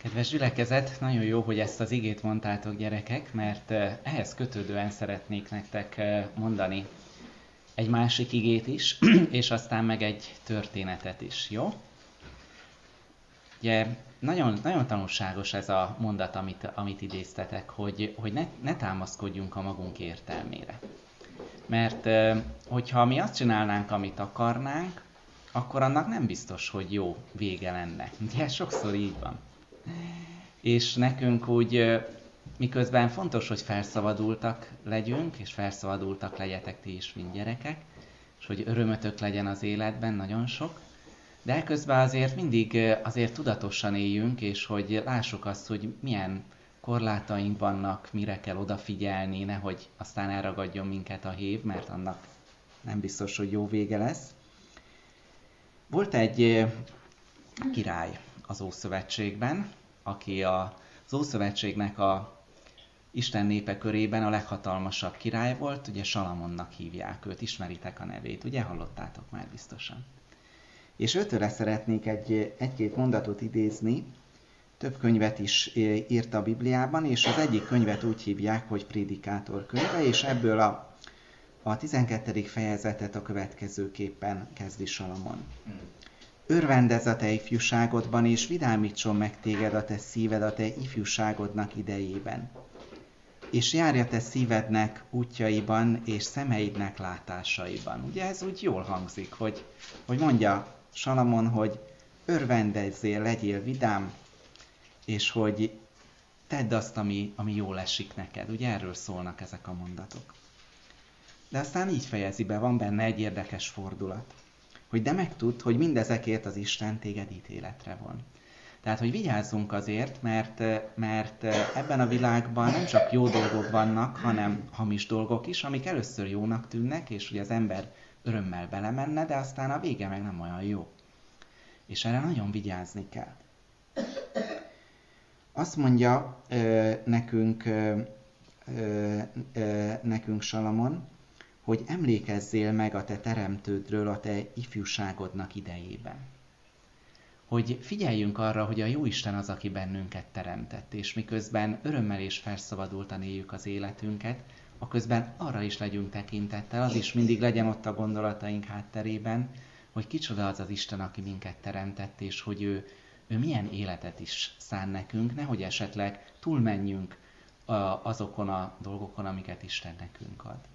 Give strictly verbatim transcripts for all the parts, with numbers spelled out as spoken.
Kedves gyülekezet, nagyon jó, hogy ezt az igét mondtátok, gyerekek, mert ehhez kötődően szeretnék nektek mondani egy másik igét is, és aztán meg egy történetet is, jó? Ugye nagyon, nagyon tanulságos ez a mondat, amit, amit idéztetek, hogy, hogy ne, ne támaszkodjunk a magunk értelmére. Mert hogyha mi azt csinálnánk, amit akarnánk, akkor annak nem biztos, hogy jó vége lenne. Ugye sokszor így van. És nekünk úgy, miközben fontos, hogy felszabadultak legyünk, és felszabadultak legyetek ti is, mint gyerekek, és hogy örömötök legyen az életben nagyon sok, de közben azért mindig azért tudatosan éljünk, és hogy lássuk azt, hogy milyen korlátaink vannak, mire kell odafigyelni, nehogy aztán elragadjon minket a hév, mert annak nem biztos, hogy jó vége lesz. Volt egy király az Ószövetségben, aki az Ószövetségnek a Isten népe körében a leghatalmasabb király volt, ugye Salamonnak hívják őt, ismeritek a nevét, ugye hallottátok már biztosan. És őtőle szeretnék egy, egy-két mondatot idézni, több könyvet is írt a Bibliában, és az egyik könyvet úgy hívják, hogy Prédikátor könyve, és ebből a, a tizenkettedik fejezetet a következőképpen kezdi Salamon. Örvendezz a te ifjúságodban, és vidámítson meg téged a te szíved a te ifjúságodnak idejében. És járj a te szívednek útjaiban, és szemeidnek látásaiban. Ugye ez úgy jól hangzik, hogy, hogy mondja Salamon, hogy örvendezzél, legyél vidám, és hogy tedd azt, ami, ami jól esik neked. Ugye erről szólnak ezek a mondatok. De aztán így fejezi be, van benne egy érdekes fordulat. Hogy de megtudd, hogy mindezekért az Isten téged ítéletre von. Tehát, hogy vigyázzunk azért, mert, mert ebben a világban nem csak jó dolgok vannak, hanem hamis dolgok is, amik először jónak tűnnek, és hogy az ember örömmel belemenne, de aztán a vége meg nem olyan jó. És erre nagyon vigyázni kell. Azt mondja ö, nekünk, ö, ö, nekünk Salamon, hogy emlékezzél meg a te teremtődről a te ifjúságodnak idejében. Hogy figyeljünk arra, hogy a Jóisten az, aki bennünket teremtett, és miközben örömmel és felszabadultan éljük az életünket, aközben arra is legyünk tekintettel, az is mindig legyen ott a gondolataink hátterében, hogy kicsoda az az Isten, aki minket teremtett, és hogy ő, ő milyen életet is szán nekünk, nehogy esetleg túlmenjünk azokon a dolgokon, amiket Isten nekünk ad.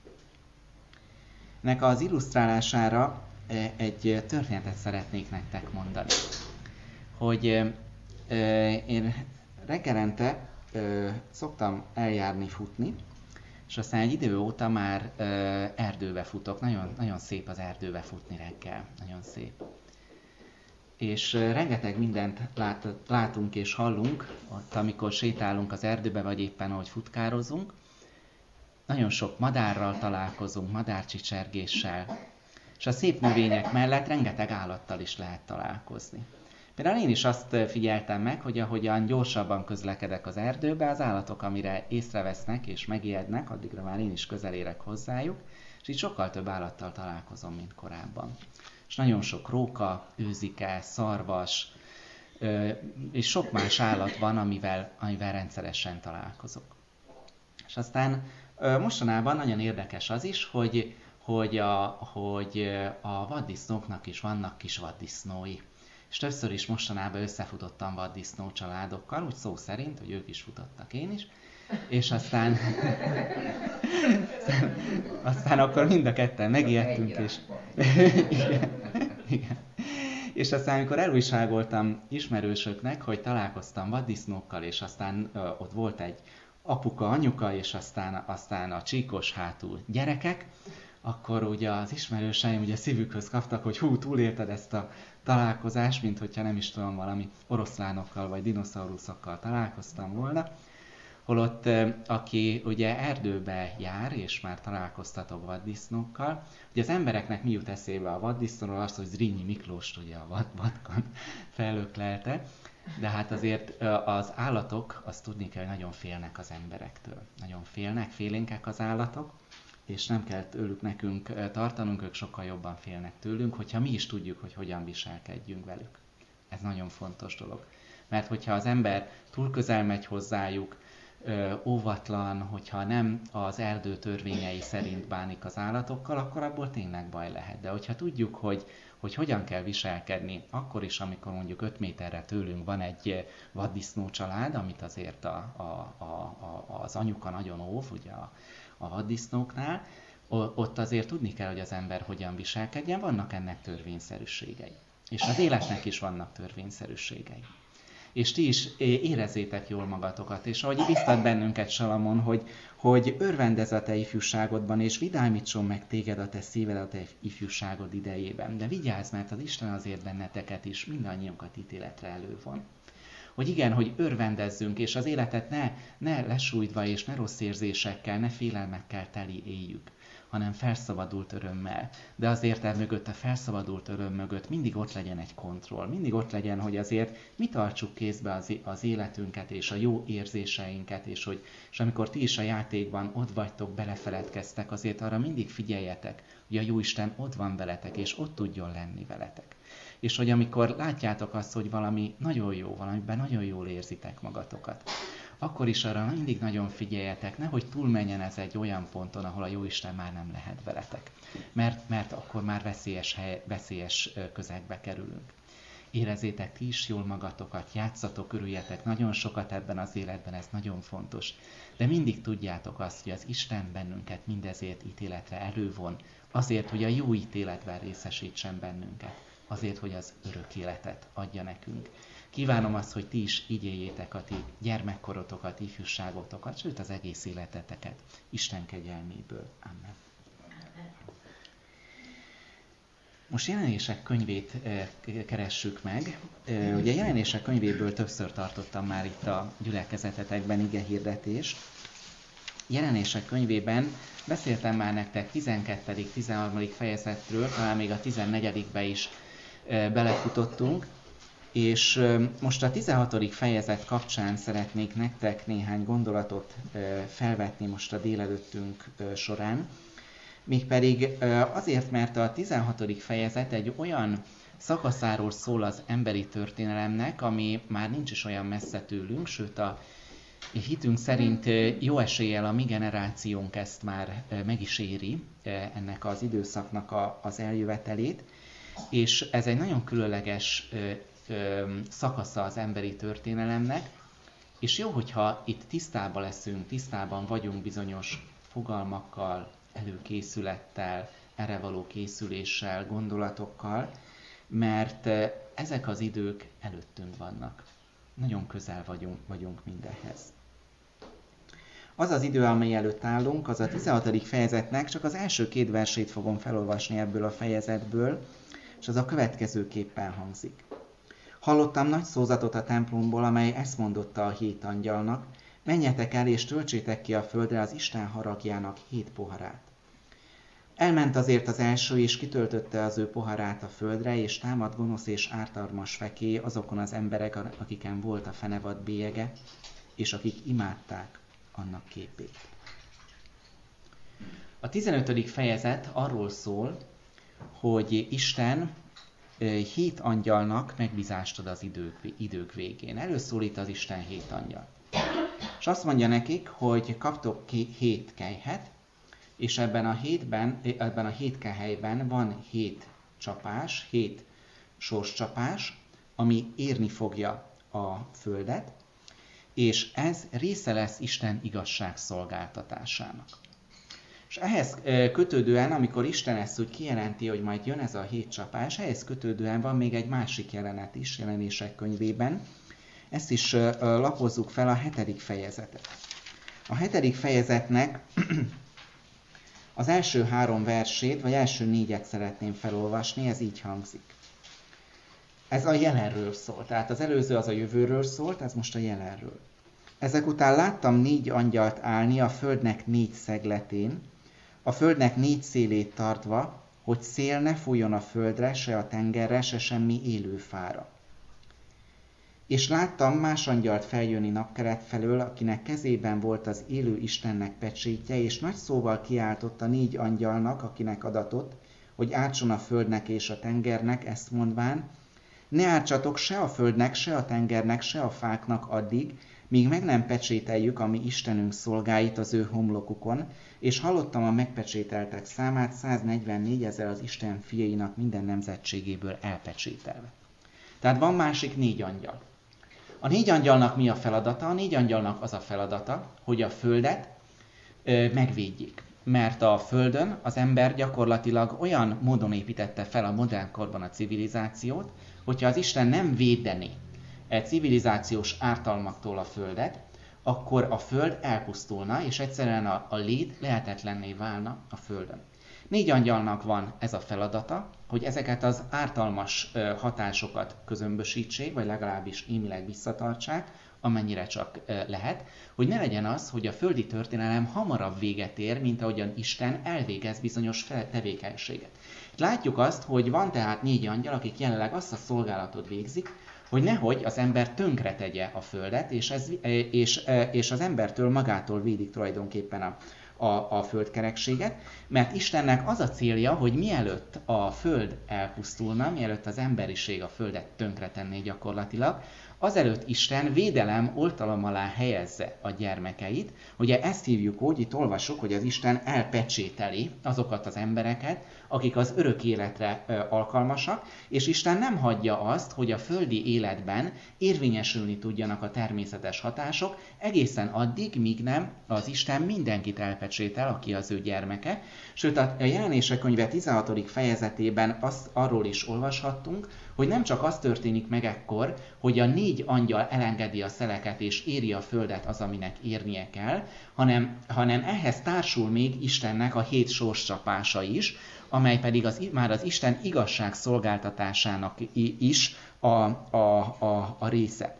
Nek az illusztrálására egy történetet szeretnék nektek mondani. Hogy én reggelente szoktam eljárni futni, és aztán egy idő óta már erdőbe futok. Nagyon, nagyon szép az erdőbe futni reggel. Nagyon szép. És rengeteg mindent lát, látunk és hallunk, ott, amikor sétálunk az erdőbe, vagy éppen ahogy futkározunk. Nagyon sok madárral találkozunk, madárcsicsergéssel, és a szép növények mellett rengeteg állattal is lehet találkozni. Például én is azt figyeltem meg, hogy ahogyan gyorsabban közlekedek az erdőbe, az állatok, amire észrevesznek és megijednek, addigra már én is közel érek hozzájuk, és így sokkal több állattal találkozom, mint korábban. És nagyon sok róka, őzike, szarvas, és sok más állat van, amivel, amivel rendszeresen találkozok. És aztán mostanában nagyon érdekes az is, hogy, hogy, a, hogy a vaddisznóknak is vannak kis vaddisznói. És többször is mostanában összefutottam vaddisznó családokkal, úgy szó szerint, hogy ők is futottak, én is. És aztán, aztán akkor mind a ketten megijedtünk, és, igen, igen. És aztán, amikor elújságoltam ismerősöknek, hogy találkoztam vaddisznókkal, és aztán ö, ott volt egy apuka, anyuka, és aztán, aztán a csíkos hátú gyerekek, akkor ugye az ismerőseim ugye szívükhöz kaptak, hogy hú, túlélted ezt a találkozást, mint hogyha nem is tudom, valami oroszlánokkal vagy dinoszauruszokkal találkoztam volna. Holott, aki ugye erdőbe jár, és már találkoztatok vaddisznókkal, ugye az embereknek mi jut eszébe a vaddisznóról, az, hogy Zrínyi Miklóst ugye a vad, vadkon felöklelte, de hát azért az állatok, azt tudni kell, hogy nagyon félnek az emberektől. Nagyon félnek, félénkek az állatok, és nem kell tőlük nekünk tartanunk, ők sokkal jobban félnek tőlünk, hogyha mi is tudjuk, hogy hogyan viselkedjünk velük. Ez nagyon fontos dolog. Mert hogyha az ember túl közel megy hozzájuk, óvatlan, hogyha nem az erdő törvényei szerint bánik az állatokkal, akkor abból tényleg baj lehet. De hogyha tudjuk, hogy, hogy hogyan kell viselkedni, akkor is, amikor mondjuk öt méterre tőlünk van egy vaddisznó család, amit azért a, a, a, a, az anyuka nagyon óv, ugye a, a vaddisznóknál, ott azért tudni kell, hogy az ember hogyan viselkedjen, vannak ennek törvényszerűségei. És az életnek is vannak törvényszerűségei. És ti is érezzétek jól magatokat, és ahogy biztat bennünket Salamon, hogy, hogy örvendezz a te ifjúságodban, és vidámítson meg téged a te szíved a te ifjúságod idejében. De vigyázz, mert az Isten azért benneteket is, mindannyiunkat ítéletre elővon. Hogy igen, hogy örvendezzünk, és az életet ne, ne lesújtva, és ne rossz érzésekkel, ne félelmekkel teli éljük, hanem felszabadult örömmel. De azért el mögött, a felszabadult öröm mögött mindig ott legyen egy kontroll, mindig ott legyen, hogy azért mi tartsuk kézbe az, az életünket és a jó érzéseinket, és hogy és amikor ti is a játékban ott vagytok, belefeledkeztek, azért arra mindig figyeljetek, hogy a Jóisten ott van veletek, és ott tudjon lenni veletek. És hogy amikor látjátok azt, hogy valami nagyon jó, valamiben nagyon jól érzitek magatokat, akkor is arra mindig nagyon figyeljetek, nehogy túlmenjen ez egy olyan ponton, ahol a Jóisten már nem lehet veletek. Mert, mert akkor már veszélyes, hely, veszélyes közegbe kerülünk. Érezzétek ti is jól magatokat, játszatok, örüljetek nagyon sokat ebben az életben, ez nagyon fontos. De mindig tudjátok azt, hogy az Isten bennünket mindezért ítéletre elővon, azért, hogy a jó ítéletben részesítsen bennünket, azért, hogy az örök életet adja nekünk. Kívánom azt, hogy ti is így éljétek a ti gyermekkorotokat, ifjúságotokat, sőt az egész életeteket. Isten kegyelméből. Amen. Most Jelenések könyvét keressük meg. Ugye Jelenések könyvéből többször tartottam már itt a gyülekezetetekben igehirdetést. Jelenések könyvében beszéltem már nektek tizenkettedik tizenharmadik fejezetről, talán még a tizennegyedikbe is belefutottunk. És most a tizenhatodik fejezet kapcsán szeretnék nektek néhány gondolatot felvetni most a délelőttünk során. Mégpedig azért, mert a tizenhatodik fejezet egy olyan szakaszáról szól az emberi történelemnek, ami már nincs is olyan messze tőlünk, sőt a hitünk szerint jó eséllyel a mi generációnk ezt már meg is éri, ennek az időszaknak a, az eljövetelét, és ez egy nagyon különleges szakasza az emberi történelemnek, és jó, hogyha itt tisztában leszünk, tisztában vagyunk bizonyos fogalmakkal, előkészülettel, erre való készüléssel, gondolatokkal, mert ezek az idők előttünk vannak. Nagyon közel vagyunk, vagyunk mindenhez. Az az idő, amely előtt állunk, az a tizenhatodik fejezetnek, csak az első két versét fogom felolvasni ebből a fejezetből, és az a következőképpen hangzik. Hallottam nagy szózatot a templomból, amely ezt mondotta a hét angyalnak, menjetek el és töltsétek ki a földre az Isten haragjának hét poharát. Elment azért az első, és kitöltötte az ő poharát a földre, és támad gonosz és ártalmas fekély azokon az emberek, akiken volt a fenevad bélyege, és akik imádták annak képét. A tizenötödik fejezet arról szól, hogy Isten hét angyalnak megbízást ad az idők, idők végén. Előszólít az Isten hét angyal. És azt mondja nekik, hogy kaptok ki hét kelyhet, és ebben a hétben, ebben a hét kehelyben van hét csapás, hét sorscsapás, ami érni fogja a földet, és ez része lesz Isten igazságszolgáltatásának. És ehhez kötődően, amikor Isten ezt úgy kijelenti, hogy majd jön ez a hét csapás, ehhez kötődően van még egy másik jelenet is Jelenések könyvében. Ezt is lapozzuk fel, a hetedik fejezetet. A hetedik fejezetnek az első három versét, vagy első négyet szeretném felolvasni, ez így hangzik. Ez a jelenről szól, tehát az előző az a jövőről szólt, ez most a jelenről. Ezek után láttam négy angyalt állni a földnek négy szegletén, a földnek négy szélét tartva, hogy szél ne fújjon a földre, se a tengerre, se semmi élő fára. És láttam más angyalt feljönni napkelet felől, akinek kezében volt az élő Istennek pecsétje, és nagy szóval kiáltott a négy angyalnak, akinek adatott, hogy átson a földnek és a tengernek, ezt mondván, Ne ártsatok se a földnek, se a tengernek, se a fáknak addig, míg meg nem pecsételjük a mi Istenünk szolgáit az ő homlokukon, és hallottam a megpecsételtek számát, száznegyvennégyezer az Isten fiainak minden nemzetségéből elpecsételve. Tehát van másik négy angyal. A négy angyalnak mi a feladata? A négy angyalnak az a feladata, hogy a földet ö, megvédjék. Mert a Földön az ember gyakorlatilag olyan módon építette fel a modern korban a civilizációt, hogyha az Isten nem védeni egy civilizációs ártalmaktól a Földet, akkor a Föld elpusztulna, és egyszerűen a, a lét lehetetlenné válna a Földön. Négy angyalnak van ez a feladata, hogy ezeket az ártalmas hatásokat közömbösítsék, vagy legalábbis némileg visszatartsák, amennyire csak lehet, hogy ne legyen az, hogy a földi történelem hamarabb véget ér, mint ahogyan Isten elvégez bizonyos tevékenységet. Látjuk azt, hogy van tehát négy angyal, akik jelenleg azt a szolgálatot végzik, hogy nehogy az ember tönkre tegye a földet, és, ez, és, és az embertől magától védik tulajdonképpen a, a, a földkerekséget, mert Istennek az a célja, hogy mielőtt a föld elpusztulna, mielőtt az emberiség a földet tönkretenné gyakorlatilag, azelőtt Isten védelem oltalom alá helyezze a gyermekeit. Ugye ezt hívjuk úgy, itt olvassuk, hogy az Isten elpecsételi azokat az embereket, akik az örök életre alkalmasak, és Isten nem hagyja azt, hogy a földi életben érvényesülni tudjanak a természetes hatások, egészen addig, míg nem az Isten mindenkit elpecsétel, aki az ő gyermeke. Sőt, a Jelenések könyve tizenhatodik fejezetében azt, arról is olvashattunk, hogy nem csak az történik meg ekkor, hogy a négy angyal elengedi a szeleket és éri a földet az, aminek érnie kell, hanem, hanem ehhez társul még Istennek a hét sorscsapása is, amely pedig az, már az Isten igazság szolgáltatásának is a, a, a, a része.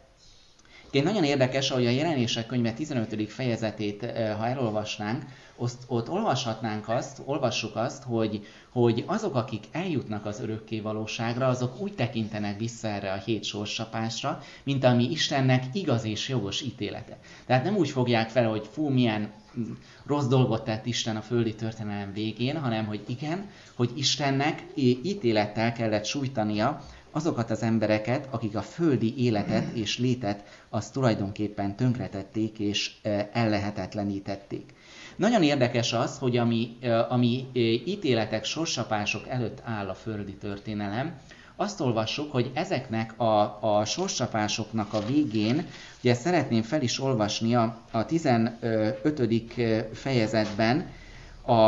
Én nagyon érdekes, hogy a Jelenések könyve tizenötödik fejezetét, ha elolvasnánk, ott, ott olvashatnánk azt, olvassuk azt, hogy, hogy azok, akik eljutnak az örökké valóságra, azok úgy tekintenek vissza erre a hét sorscsapásra, mint ami Istennek igaz és jogos ítélete. Tehát nem úgy fogják fel, hogy fú, milyen rossz dolgot tett Isten a földi történelem végén, hanem hogy igen, hogy Istennek ítélettel kellett sújtania azokat az embereket, akik a földi életet és létet azt tulajdonképpen tönkretették és ellehetetlenítették. Nagyon érdekes az, hogy ami, ami ítéletek, sorscsapások előtt áll a földi történelem, azt olvassuk, hogy ezeknek a, a sorscsapásoknak a végén, ugye szeretném fel is olvasni a, a tizenötödik fejezetben a,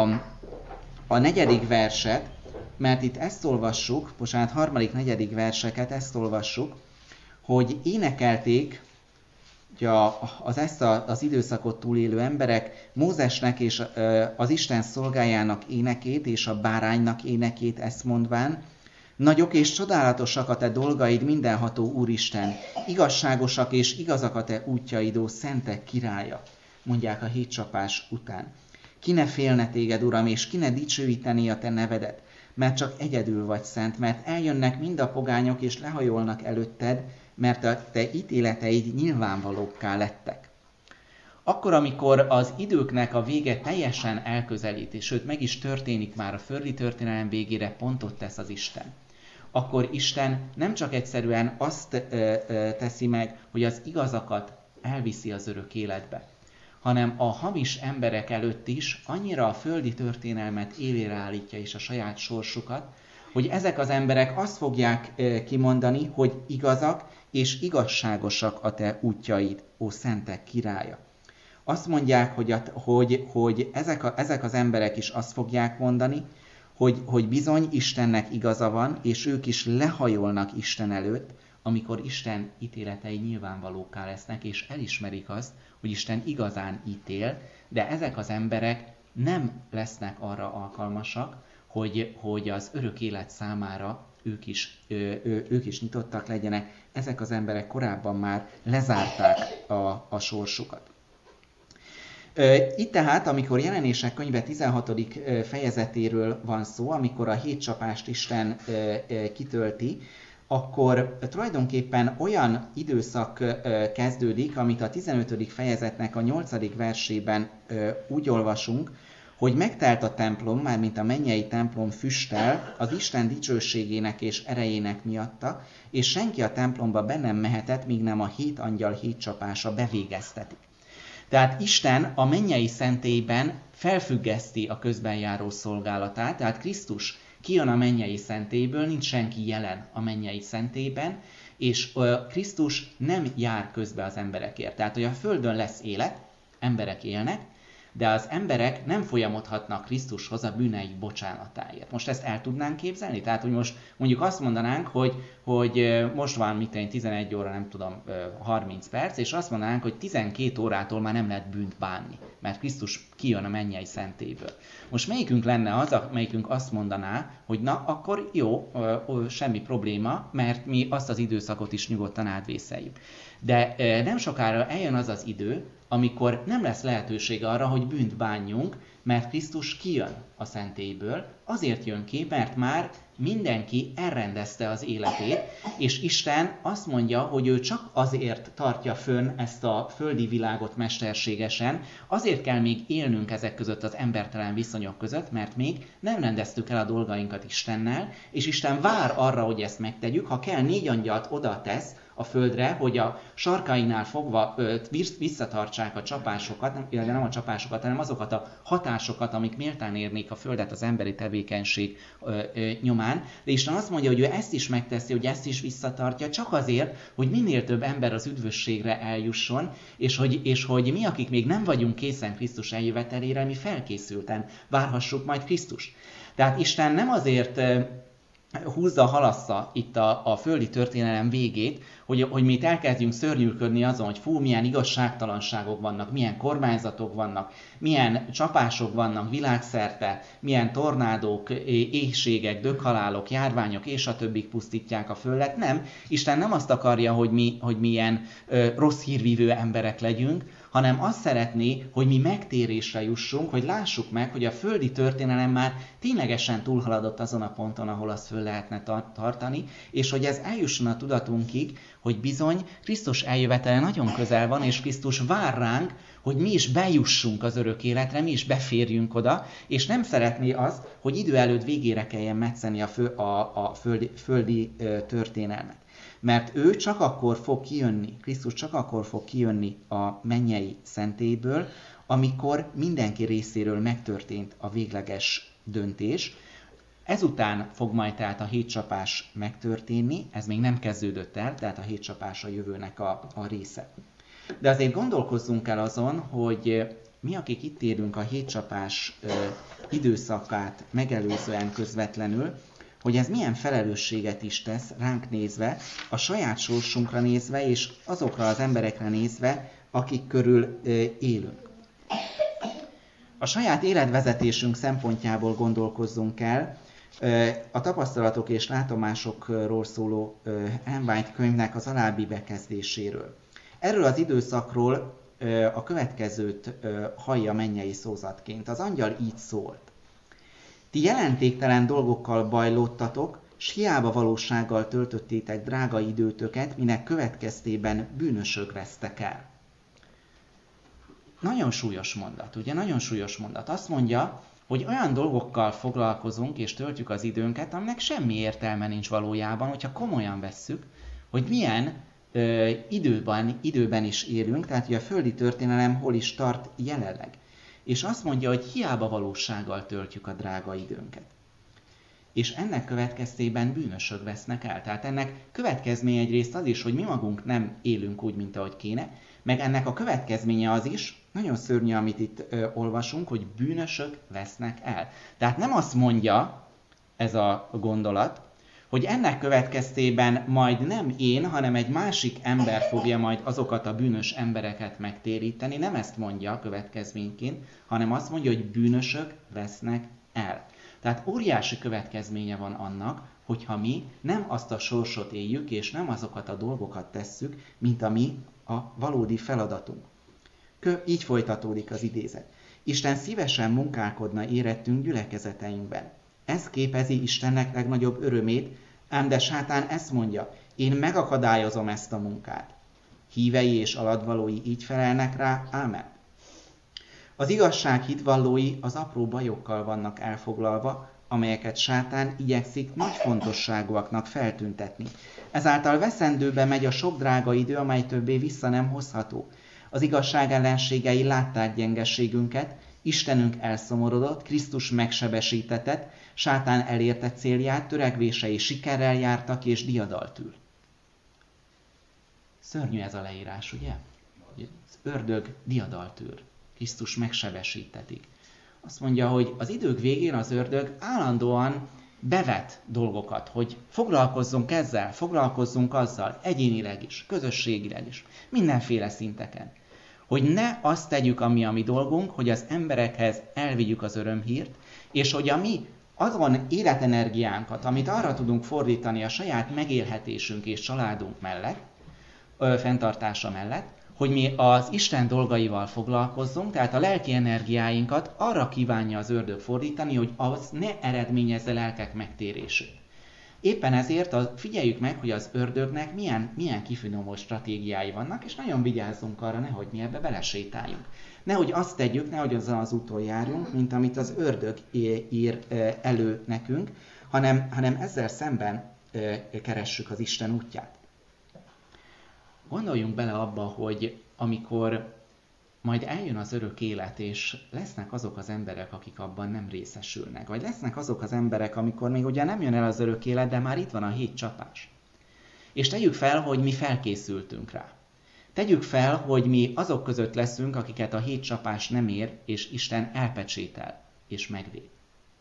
a negyedik verset, mert itt ezt olvassuk, bocsánat, harmadik, negyedik verseket, ezt olvassuk, hogy énekelték ugye az ezt a, az időszakot túlélő emberek Mózesnek és az Isten szolgájának énekét és a báránynak énekét, ezt mondván: nagyok és csodálatosak a te dolgaid, mindenható Úristen, igazságosak és igazak a te útjaid, ó szentek királya, mondják a hét csapás után. Ki ne félne téged, Uram, és ki ne dicsőíteni a te nevedet, mert csak egyedül vagy szent, mert eljönnek mind a pogányok és lehajolnak előtted, mert a te ítéleteid nyilvánvalókká lettek. Akkor, amikor az időknek a vége teljesen elközelít, és sőt meg is történik már a földi történelem végére, pontot tesz az Isten, akkor Isten nem csak egyszerűen azt ö, ö, teszi meg, hogy az igazakat elviszi az örök életbe, hanem a hamis emberek előtt is annyira a földi történelmet élére állítja és a saját sorsukat, hogy ezek az emberek azt fogják ö, kimondani, hogy igazak és igazságosak a te útjaid, ó szentek királya. Azt mondják, hogy, a, hogy, hogy ezek, a, ezek az emberek is azt fogják mondani, hogy, hogy bizony Istennek igaza van, és ők is lehajolnak Isten előtt, amikor Isten ítéletei nyilvánvalókká lesznek, és elismerik azt, hogy Isten igazán ítél, de ezek az emberek nem lesznek arra alkalmasak, hogy, hogy az örök élet számára ők is, ö, ö, ők is nyitottak legyenek. Ezek az emberek korábban már lezárták a, a sorsukat. Itt tehát, amikor Jelenések könyve tizenhatodik fejezetéről van szó, amikor a hét csapást Isten kitölti, akkor tulajdonképpen olyan időszak kezdődik, amit a tizenötödik fejezetnek a nyolcadik versében úgy olvasunk, hogy megtelt a templom, mármint a mennyei templom füsttel, az Isten dicsőségének és erejének miatta, és senki a templomba be nem mehetett, míg nem a hét angyal hét csapása bevégeztetik. Tehát Isten a mennyei szentélyben felfüggeszti a közben járó szolgálatát, tehát Krisztus kijön a mennyei szentélyből, nincs senki jelen a mennyei szentélyben, és Krisztus nem jár közbe az emberekért. Tehát, hogy a földön lesz élet, emberek élnek, de az emberek nem folyamodhatnak Krisztushoz a bűneik bocsánatáért. Most ezt el tudnánk képzelni? Tehát, hogy most mondjuk azt mondanánk, hogy, hogy most van mit én tizenegy óra, nem tudom, harminc perc, és azt mondanánk, hogy tizenkét órától már nem lehet bűnt bánni, mert Krisztus kijön a mennyei szentélyből. Most melyikünk lenne az, melyikünk azt mondaná, hogy na, akkor jó, semmi probléma, mert mi azt az időszakot is nyugodtan átvészeljük. De nem sokára eljön az az idő, amikor nem lesz lehetőség arra, hogy bűnt bánjunk, mert Krisztus kijön a szentélyből, azért jön ki, mert már mindenki elrendezte az életét, és Isten azt mondja, hogy ő csak azért tartja fönn ezt a földi világot mesterségesen, azért kell még élnünk ezek között az embertelen viszonyok között, mert még nem rendeztük el a dolgainkat Istennel, és Isten vár arra, hogy ezt megtegyük, ha kell négy angyalt oda tesz a földre, hogy a sarkainál fogva visszatartsák a csapásokat, nem, nem a csapásokat, hanem azokat a hatásokat, amik méltán érnék a földet az emberi tevékenység ö, ö, nyomán. De Isten azt mondja, hogy ő ezt is megteszi, hogy ezt is visszatartja, csak azért, hogy minél több ember az üdvösségre eljusson, és hogy, és hogy mi, akik még nem vagyunk készen Krisztus eljövetelére, mi felkészülten várhassuk majd Krisztust. Tehát Isten nem azért húzza, halassza itt a, a földi történelem végét, hogy, hogy mi itt elkezdjünk szörnyűködni azon, hogy fú, milyen igazságtalanságok vannak, milyen kormányzatok vannak, milyen csapások vannak világszerte, milyen tornádók, éhségek, döghalálok, járványok és a többik pusztítják a földet. Nem, Isten nem azt akarja, hogy mi, hogy mi ilyen ö, rossz hírvívő emberek legyünk, hanem azt szeretné, hogy mi megtérésre jussunk, hogy lássuk meg, hogy a földi történelem már ténylegesen túlhaladott azon a ponton, ahol azt föl lehetne tartani, és hogy ez eljusson a tudatunkig, hogy bizony Krisztus eljövetele nagyon közel van, és Krisztus vár ránk, hogy mi is bejussunk az örök életre, mi is beférjünk oda, és nem szeretné azt, hogy idő előtt végére kelljen metszeni a, fő, a, a földi, földi ö, történelmet. Mert ő csak akkor fog kijönni, Krisztus csak akkor fog kijönni a mennyei szentélyből, amikor mindenki részéről megtörtént a végleges döntés. Ezután fog majd tehát a hétcsapás megtörténni, ez még nem kezdődött el, tehát a hétcsapás a jövőnek a, a része. De azért gondolkozzunk el azon, hogy mi, akik itt élünk a hétcsapás ö, időszakát megelőzően közvetlenül, hogy ez milyen felelősséget is tesz ránk nézve, a saját sorsunkra nézve, és azokra az emberekre nézve, akik körül ö, élünk. A saját életvezetésünk szempontjából gondolkozzunk el, a tapasztalatok és látomásokról szóló Ellen White könyvnek az alábbi bekezdéséről. Erről az időszakról a következőt hallja mennyei szózatként. Az angyal így szólt. Ti jelentéktelen dolgokkal bajlódtatok, s hiába valósággal töltöttétek drága időtöket, minek következtében bűnösök vesztek el. Nagyon súlyos mondat, ugye? Nagyon súlyos mondat. Azt mondja, hogy olyan dolgokkal foglalkozunk és töltjük az időnket, aminek semmi értelme nincs valójában, hogyha komolyan vesszük, hogy milyen ö, időben, időben is élünk, tehát hogy a földi történelem hol is tart jelenleg. És azt mondja, hogy hiába valósággal töltjük a drága időnket. És ennek következtében bűnösök vesznek el. Tehát ennek következménye egyrészt az is, hogy mi magunk nem élünk úgy, mint ahogy kéne, meg ennek a következménye az is, nagyon szörnyű, amit itt ö, olvasunk, hogy bűnösök vesznek el. Tehát nem azt mondja ez a gondolat, hogy ennek következtében majd nem én, hanem egy másik ember fogja majd azokat a bűnös embereket megtéríteni. Nem ezt mondja következményként, hanem azt mondja, hogy bűnösök vesznek el. Tehát óriási következménye van annak, hogyha mi nem azt a sorsot éljük, és nem azokat a dolgokat tesszük, mint ami a valódi feladatunk. Így folytatódik az idézet. Isten szívesen munkálkodna érettünk gyülekezeteinkben. Ez képezi Istennek legnagyobb örömét, ám de sátán ezt mondja, én megakadályozom ezt a munkát. Hívei és alatvalói így felelnek rá, ámen. Az igazság hitvallói az apró bajokkal vannak elfoglalva, amelyeket sátán igyekszik nagy fontosságúaknak feltüntetni. Ezáltal veszendőbe megy a sok drága idő, amely többé vissza nem hozható. Az igazság ellenségei látták gyengességünket, Istenünk elszomorodott, Krisztus megsebesítetett, sátán elérte célját, törekvései sikerrel jártak és diadalt ül. Szörnyű ez a leírás, ugye? Az ördög diadalt ül, Krisztus megsebesítetik. Azt mondja, hogy az idők végén az ördög állandóan bevet dolgokat, hogy foglalkozzunk ezzel, foglalkozzunk azzal, egyénileg is, közösségileg is, mindenféle szinteken. Hogy ne azt tegyük, ami a mi dolgunk, hogy az emberekhez elvigyük az örömhírt, és hogy a mi azon életenergiánkat, amit arra tudunk fordítani a saját megélhetésünk és családunk mellett, ö, fenntartása mellett, hogy mi az Isten dolgaival foglalkozzunk, tehát a lelki energiáinkat arra kívánja az ördög fordítani, hogy az ne eredményezze lelkek megtérését. Éppen ezért a, figyeljük meg, hogy az ördögnek milyen, milyen kifinomult stratégiái vannak, és nagyon vigyázzunk arra, nehogy mi ebbe belesétáljunk. Nehogy azt tegyük, nehogy azzal az úton járjunk, mint amit az ördög ír elő nekünk, hanem, hanem ezzel szemben keressük az Isten útját. Gondoljunk bele abba, hogy amikor majd eljön az örök élet, és lesznek azok az emberek, akik abban nem részesülnek. Vagy lesznek azok az emberek, amikor még ugye nem jön el az örök élet, de már itt van a hét csapás. És tegyük fel, hogy mi felkészültünk rá. Tegyük fel, hogy mi azok között leszünk, akiket a hét csapás nem ér, és Isten elpecsétel és megvéd.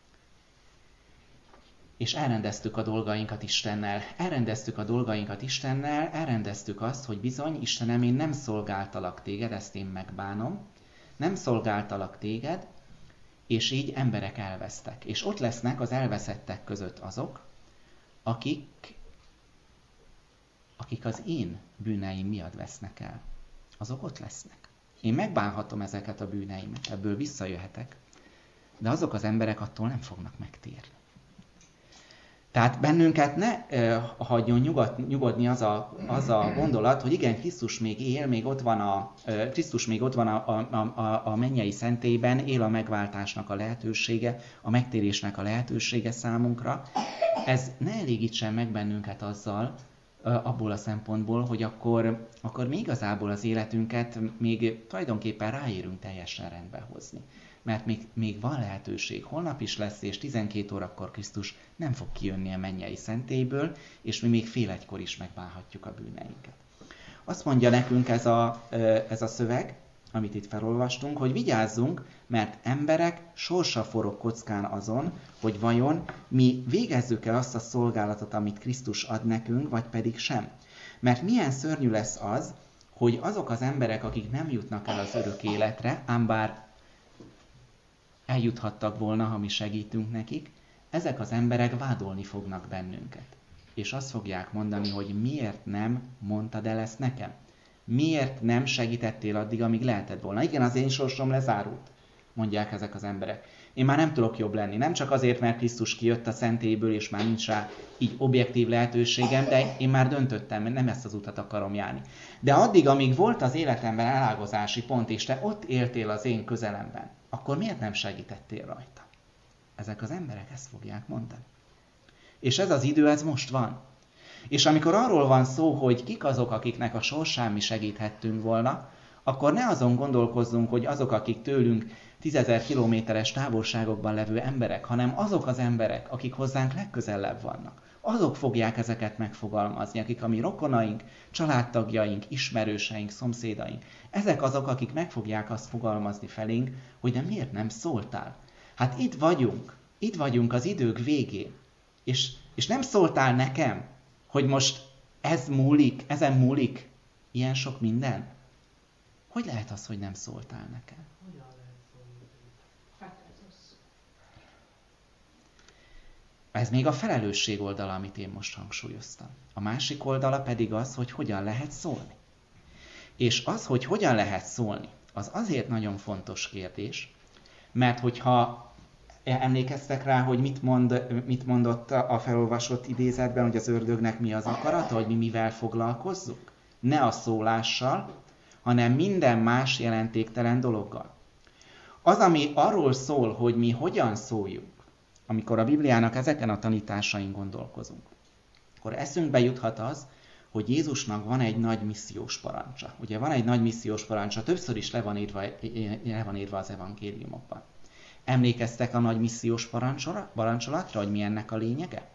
És elrendeztük a dolgainkat Istennel. Elrendeztük a dolgainkat Istennel, elrendeztük azt, hogy bizony, Istenem, én nem szolgáltalak téged, ezt én megbánom, nem szolgáltalak téged, és így emberek elvesztek. És ott lesznek az elveszettek között azok, akik, akik az én bűneim miatt vesznek el. Azok ott lesznek. Én megbánhatom ezeket a bűneimet, ebből visszajöhetek, de azok az emberek attól nem fognak megtérni. Tehát bennünket ne eh, hagyjon nyugod, nyugodni az a, az a gondolat, hogy igen, Krisztus még él, még ott van a, eh, Krisztus még ott van a, a, a, a mennyei szentélyben, él a megváltásnak a lehetősége, a megtérésnek a lehetősége számunkra. Ez ne elégítsen meg bennünket azzal, eh, abból a szempontból, hogy akkor, akkor mi igazából az életünket még tulajdonképpen ráérünk teljesen rendbe hozni. Mert még, még van lehetőség, holnap is lesz, és tizenkét órakor Krisztus nem fog kijönni a mennyei szentélyből, és mi még fél egykor is megbánhatjuk a bűneinket. Azt mondja nekünk ez a, ez a szöveg, amit itt felolvastunk, hogy vigyázzunk, mert emberek sorsa forog kockán azon, hogy vajon mi végezzük el azt a szolgálatot, amit Krisztus ad nekünk, vagy pedig sem. Mert milyen szörnyű lesz az, hogy azok az emberek, akik nem jutnak el az örök életre, ám bár eljuthattak volna, ha mi segítünk nekik, ezek az emberek vádolni fognak bennünket. És azt fogják mondani, hogy miért nem mondtad el ezt nekem? Miért nem segítettél addig, amíg lehetett volna? Igen, az én sorsom lezárult, mondják ezek az emberek. Én már nem tudok jobb lenni. Nem csak azért, mert Krisztus kijött a szentélyből, és már nincs rá így objektív lehetőségem, de én már döntöttem, hogy nem ezt az utat akarom járni. De addig, amíg volt az életemben elágazási pont, és te ott éltél az én közelemben, akkor miért nem segítettél rajta? Ezek az emberek ezt fogják mondani. És ez az idő, ez most van. És amikor arról van szó, hogy kik azok, akiknek a sorsán mi segíthettünk volna, akkor ne azon gondolkozzunk, hogy azok, akik tőlünk tízezer kilométeres távolságokban levő emberek, hanem azok az emberek, akik hozzánk legközelebb vannak. Azok fogják ezeket megfogalmazni, akik a mi rokonaink, családtagjaink, ismerőseink, szomszédaink. Ezek azok, akik meg fogják azt fogalmazni felénk, hogy de miért nem szóltál? Hát itt vagyunk, itt vagyunk az idők végén, és, és nem szóltál nekem, hogy most ez múlik, ezen múlik ilyen sok minden? Hogy lehet az, hogy nem szóltál nekem? Ez még a felelősség oldala, amit én most hangsúlyoztam. A másik oldala pedig az, hogy hogyan lehet szólni. És az, hogy hogyan lehet szólni, az azért nagyon fontos kérdés, mert hogyha emlékeztek rá, hogy mit, mond, mit mondott a felolvasott idézetben, hogy az ördögnek mi az akarata, hogy mi mivel foglalkozzunk? Ne a szólással, hanem minden más jelentéktelen dologgal. Az, ami arról szól, hogy mi hogyan szóljunk, amikor a Bibliának ezeken a tanításain gondolkozunk, akkor eszünkbe juthat az, hogy Jézusnak van egy nagy missziós parancsa. Ugye van egy nagy missziós parancsa, többször is le van írva, le van írva az evangéliumokban. Emlékeztek a nagy missziós parancsolatra, hogy mi ennek a lényege?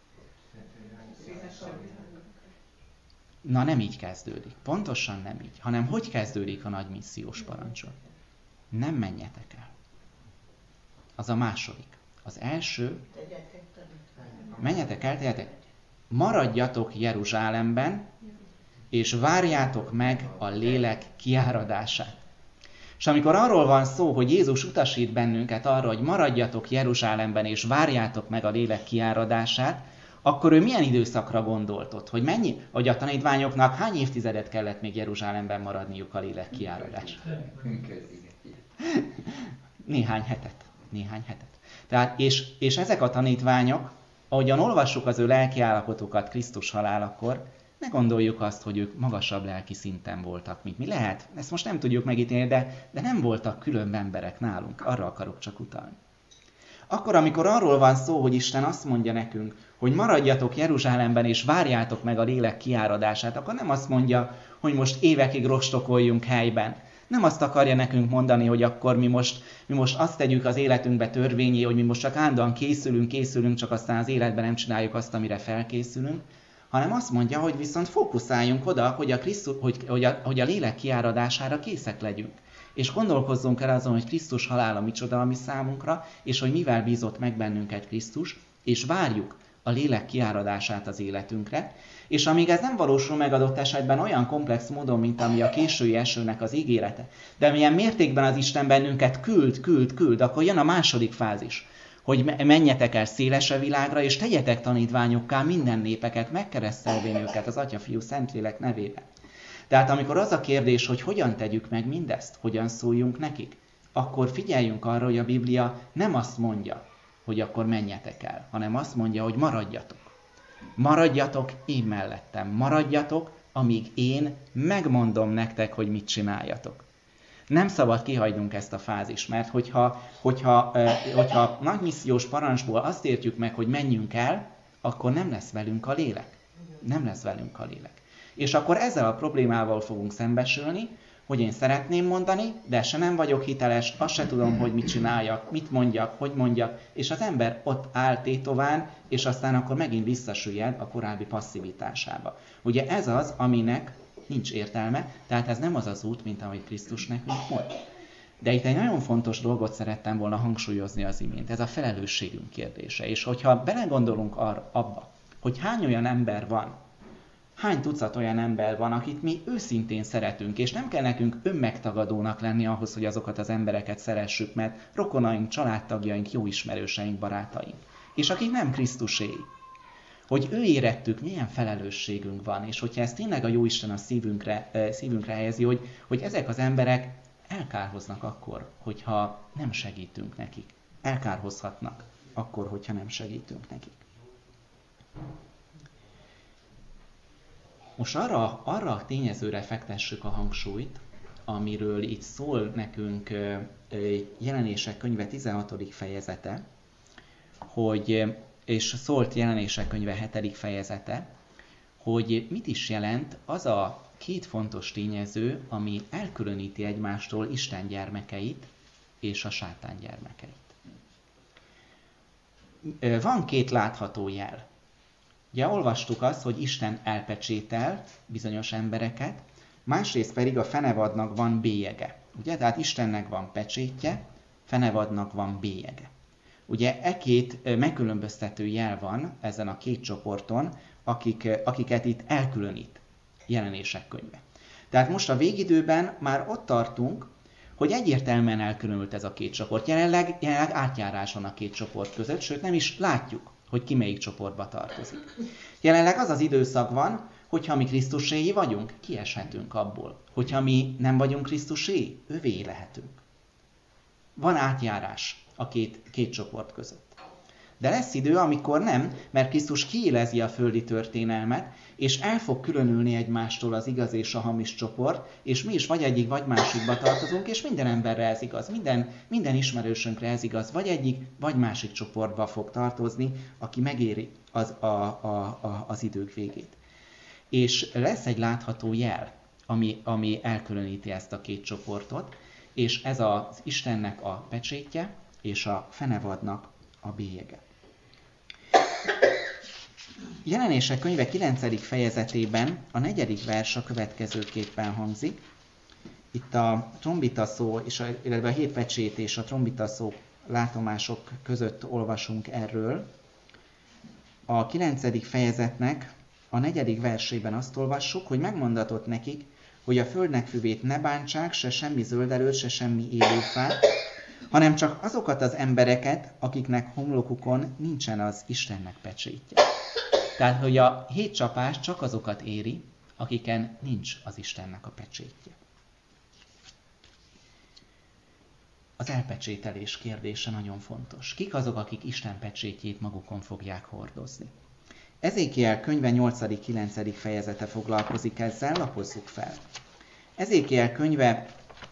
Na, nem így kezdődik. Pontosan nem így. Hanem hogy kezdődik a nagy missziós parancsolat? Nem menjetek el. Az a második. Az első, menjetek el, tegyetek. Maradjatok Jeruzsálemben, és várjátok meg a lélek kiáradását. És amikor arról van szó, hogy Jézus utasít bennünket arra, hogy maradjatok Jeruzsálemben, és várjátok meg a lélek kiáradását, akkor ő milyen időszakra gondolt ott? Hogy mennyi? Hogy a tanítványoknak hány évtizedet kellett még Jeruzsálemben maradniuk a lélek kiáradás? Néhány hetet. Néhány hetet. Tehát, és, és ezek a tanítványok, ahogyan olvassuk az ő lelkiállapotokat Krisztus halálakor, ne gondoljuk azt, hogy ők magasabb lelki szinten voltak, mint mi. Lehet, ezt most nem tudjuk megítélni, de, de nem voltak különb emberek nálunk. Arra akarok csak utalni. Akkor, amikor arról van szó, hogy Isten azt mondja nekünk, hogy maradjatok Jeruzsálemben és várjátok meg a lélek kiáradását, akkor nem azt mondja, hogy most évekig rostokoljunk helyben. Nem azt akarja nekünk mondani, hogy akkor mi most, mi most azt tegyük az életünkbe törvényé, hogy mi most csak állandóan készülünk, készülünk, csak aztán az életben nem csináljuk azt, amire felkészülünk, hanem azt mondja, hogy viszont fókuszáljunk oda, hogy a, Krisztus, hogy, hogy a, hogy a lélek kiáradására készek legyünk. És gondolkozzunk el azon, hogy Krisztus halála micsoda a mi számunkra, és hogy mivel bízott meg bennünket Krisztus, és várjuk a lélek kiáradását az életünkre, és amíg ez nem valósul meg adott esetben olyan komplex módon, mint ami a késői esőnek az ígérete, de milyen mértékben az Isten bennünket küld, küld, küld, akkor jön a második fázis, hogy menjetek el szélesre világra, és tegyetek tanítványokká minden népeket, megkeresztelvén őket az Atya, Fiú, Szentlélek nevében. Tehát amikor az a kérdés, hogy hogyan tegyük meg mindezt, hogyan szóljunk nekik, akkor figyeljünk arra, hogy a Biblia nem azt mondja, hogy akkor menjetek el, hanem azt mondja, hogy maradjatok. Maradjatok én mellettem, maradjatok, amíg én megmondom nektek, hogy mit csináljatok. Nem szabad kihagynunk ezt a fázist, mert hogyha, hogyha, hogyha nagy missziós parancsból azt értjük meg, hogy menjünk el, akkor nem lesz velünk a lélek. Nem lesz velünk a lélek. És akkor ezzel a problémával fogunk szembesülni, hogy én szeretném mondani, de se nem vagyok hiteles, azt se tudom, hogy mit csináljak, mit mondjak, hogy mondjak, és az ember ott áll tétován, és aztán akkor megint visszasüllyed a korábbi passzivitásába. Ugye ez az, aminek nincs értelme, tehát ez nem az az út, mint ahogy Krisztus nekünk mond. De itt egy nagyon fontos dolgot szerettem volna hangsúlyozni az imént, ez a felelősségünk kérdése. És hogyha belegondolunk arra, abba, hogy hány olyan ember van, hány tucat olyan ember van, akit mi őszintén szeretünk, és nem kell nekünk önmegtagadónak lenni ahhoz, hogy azokat az embereket szeressük, mert rokonaink, családtagjaink, jó ismerőseink, barátaink. És akik nem Krisztuséi. Hogy ő érettük, milyen felelősségünk van, és hogyha ez tényleg a Jóisten a szívünkre, szívünkre helyezi, hogy, hogy ezek az emberek elkárhoznak akkor, hogyha nem segítünk nekik. Elkárhozhatnak akkor, hogyha nem segítünk nekik. Most arra, arra a tényezőre fektessük a hangsúlyt, amiről itt szól nekünk Jelenések könyve tizenhatodik fejezete, hogy, és szólt Jelenések könyve hetedik fejezete, hogy mit is jelent az a két fontos tényező, ami elkülöníti egymástól Isten gyermekeit és a sátán gyermekeit. Van két látható jel. Ugye olvastuk azt, hogy Isten elpecsételt bizonyos embereket, másrészt pedig a fenevadnak van bélyege. Ugye, tehát Istennek van pecsétje, fenevadnak van bélyege. Ugye e két megkülönböztető jel van ezen a két csoporton, akik, akiket itt elkülönít Jelenések könyve. Tehát most a végidőben már ott tartunk, hogy egyértelműen elkülönült ez a két csoport. Jelenleg, jelenleg átjárás van a két csoport között, sőt nem is látjuk, hogy ki melyik csoportba tartozik. Jelenleg az az időszak van, hogyha mi Krisztuséi vagyunk, kieshetünk abból. Hogyha mi nem vagyunk Krisztuséi, övé lehetünk. Van átjárás a két, két csoport között. De lesz idő, amikor nem, mert Krisztus kiélezi a földi történelmet, és el fog különülni egymástól az igaz és a hamis csoport, és mi is vagy egyik, vagy másikba tartozunk, és minden emberre ez igaz, minden, minden ismerősünkre ez igaz, vagy egyik, vagy másik csoportba fog tartozni, aki megéri az, a, a, a, az idők végét. És lesz egy látható jel, ami, ami elkülöníti ezt a két csoportot, és ez az Istennek a pecsétje, és a fenevadnak a bélyege. Jelenések könyve kilencedik fejezetében a negyedik vers a következőképpen hangzik. Itt a trombita szó, és a, illetve a hét pecsét és a trombita szó látomások között olvasunk erről. A kilencedik fejezetnek a negyedik versében azt olvassuk, hogy megmondatott nekik, hogy a földnek füvét ne bántsák, se semmi zöldelőt, se semmi élőfát, hanem csak azokat az embereket, akiknek homlokukon nincsen az Istennek pecsétje. Tehát, hogy a hét csapás csak azokat éri, akiken nincs az Istennek a pecsétje. Az elpecsételés kérdése nagyon fontos. Kik azok, akik Isten pecsétjét magukon fogják hordozni? Ezékiel könyve nyolcadik-kilencedik fejezete foglalkozik ezzel, lapozzuk fel. Ezékiel könyve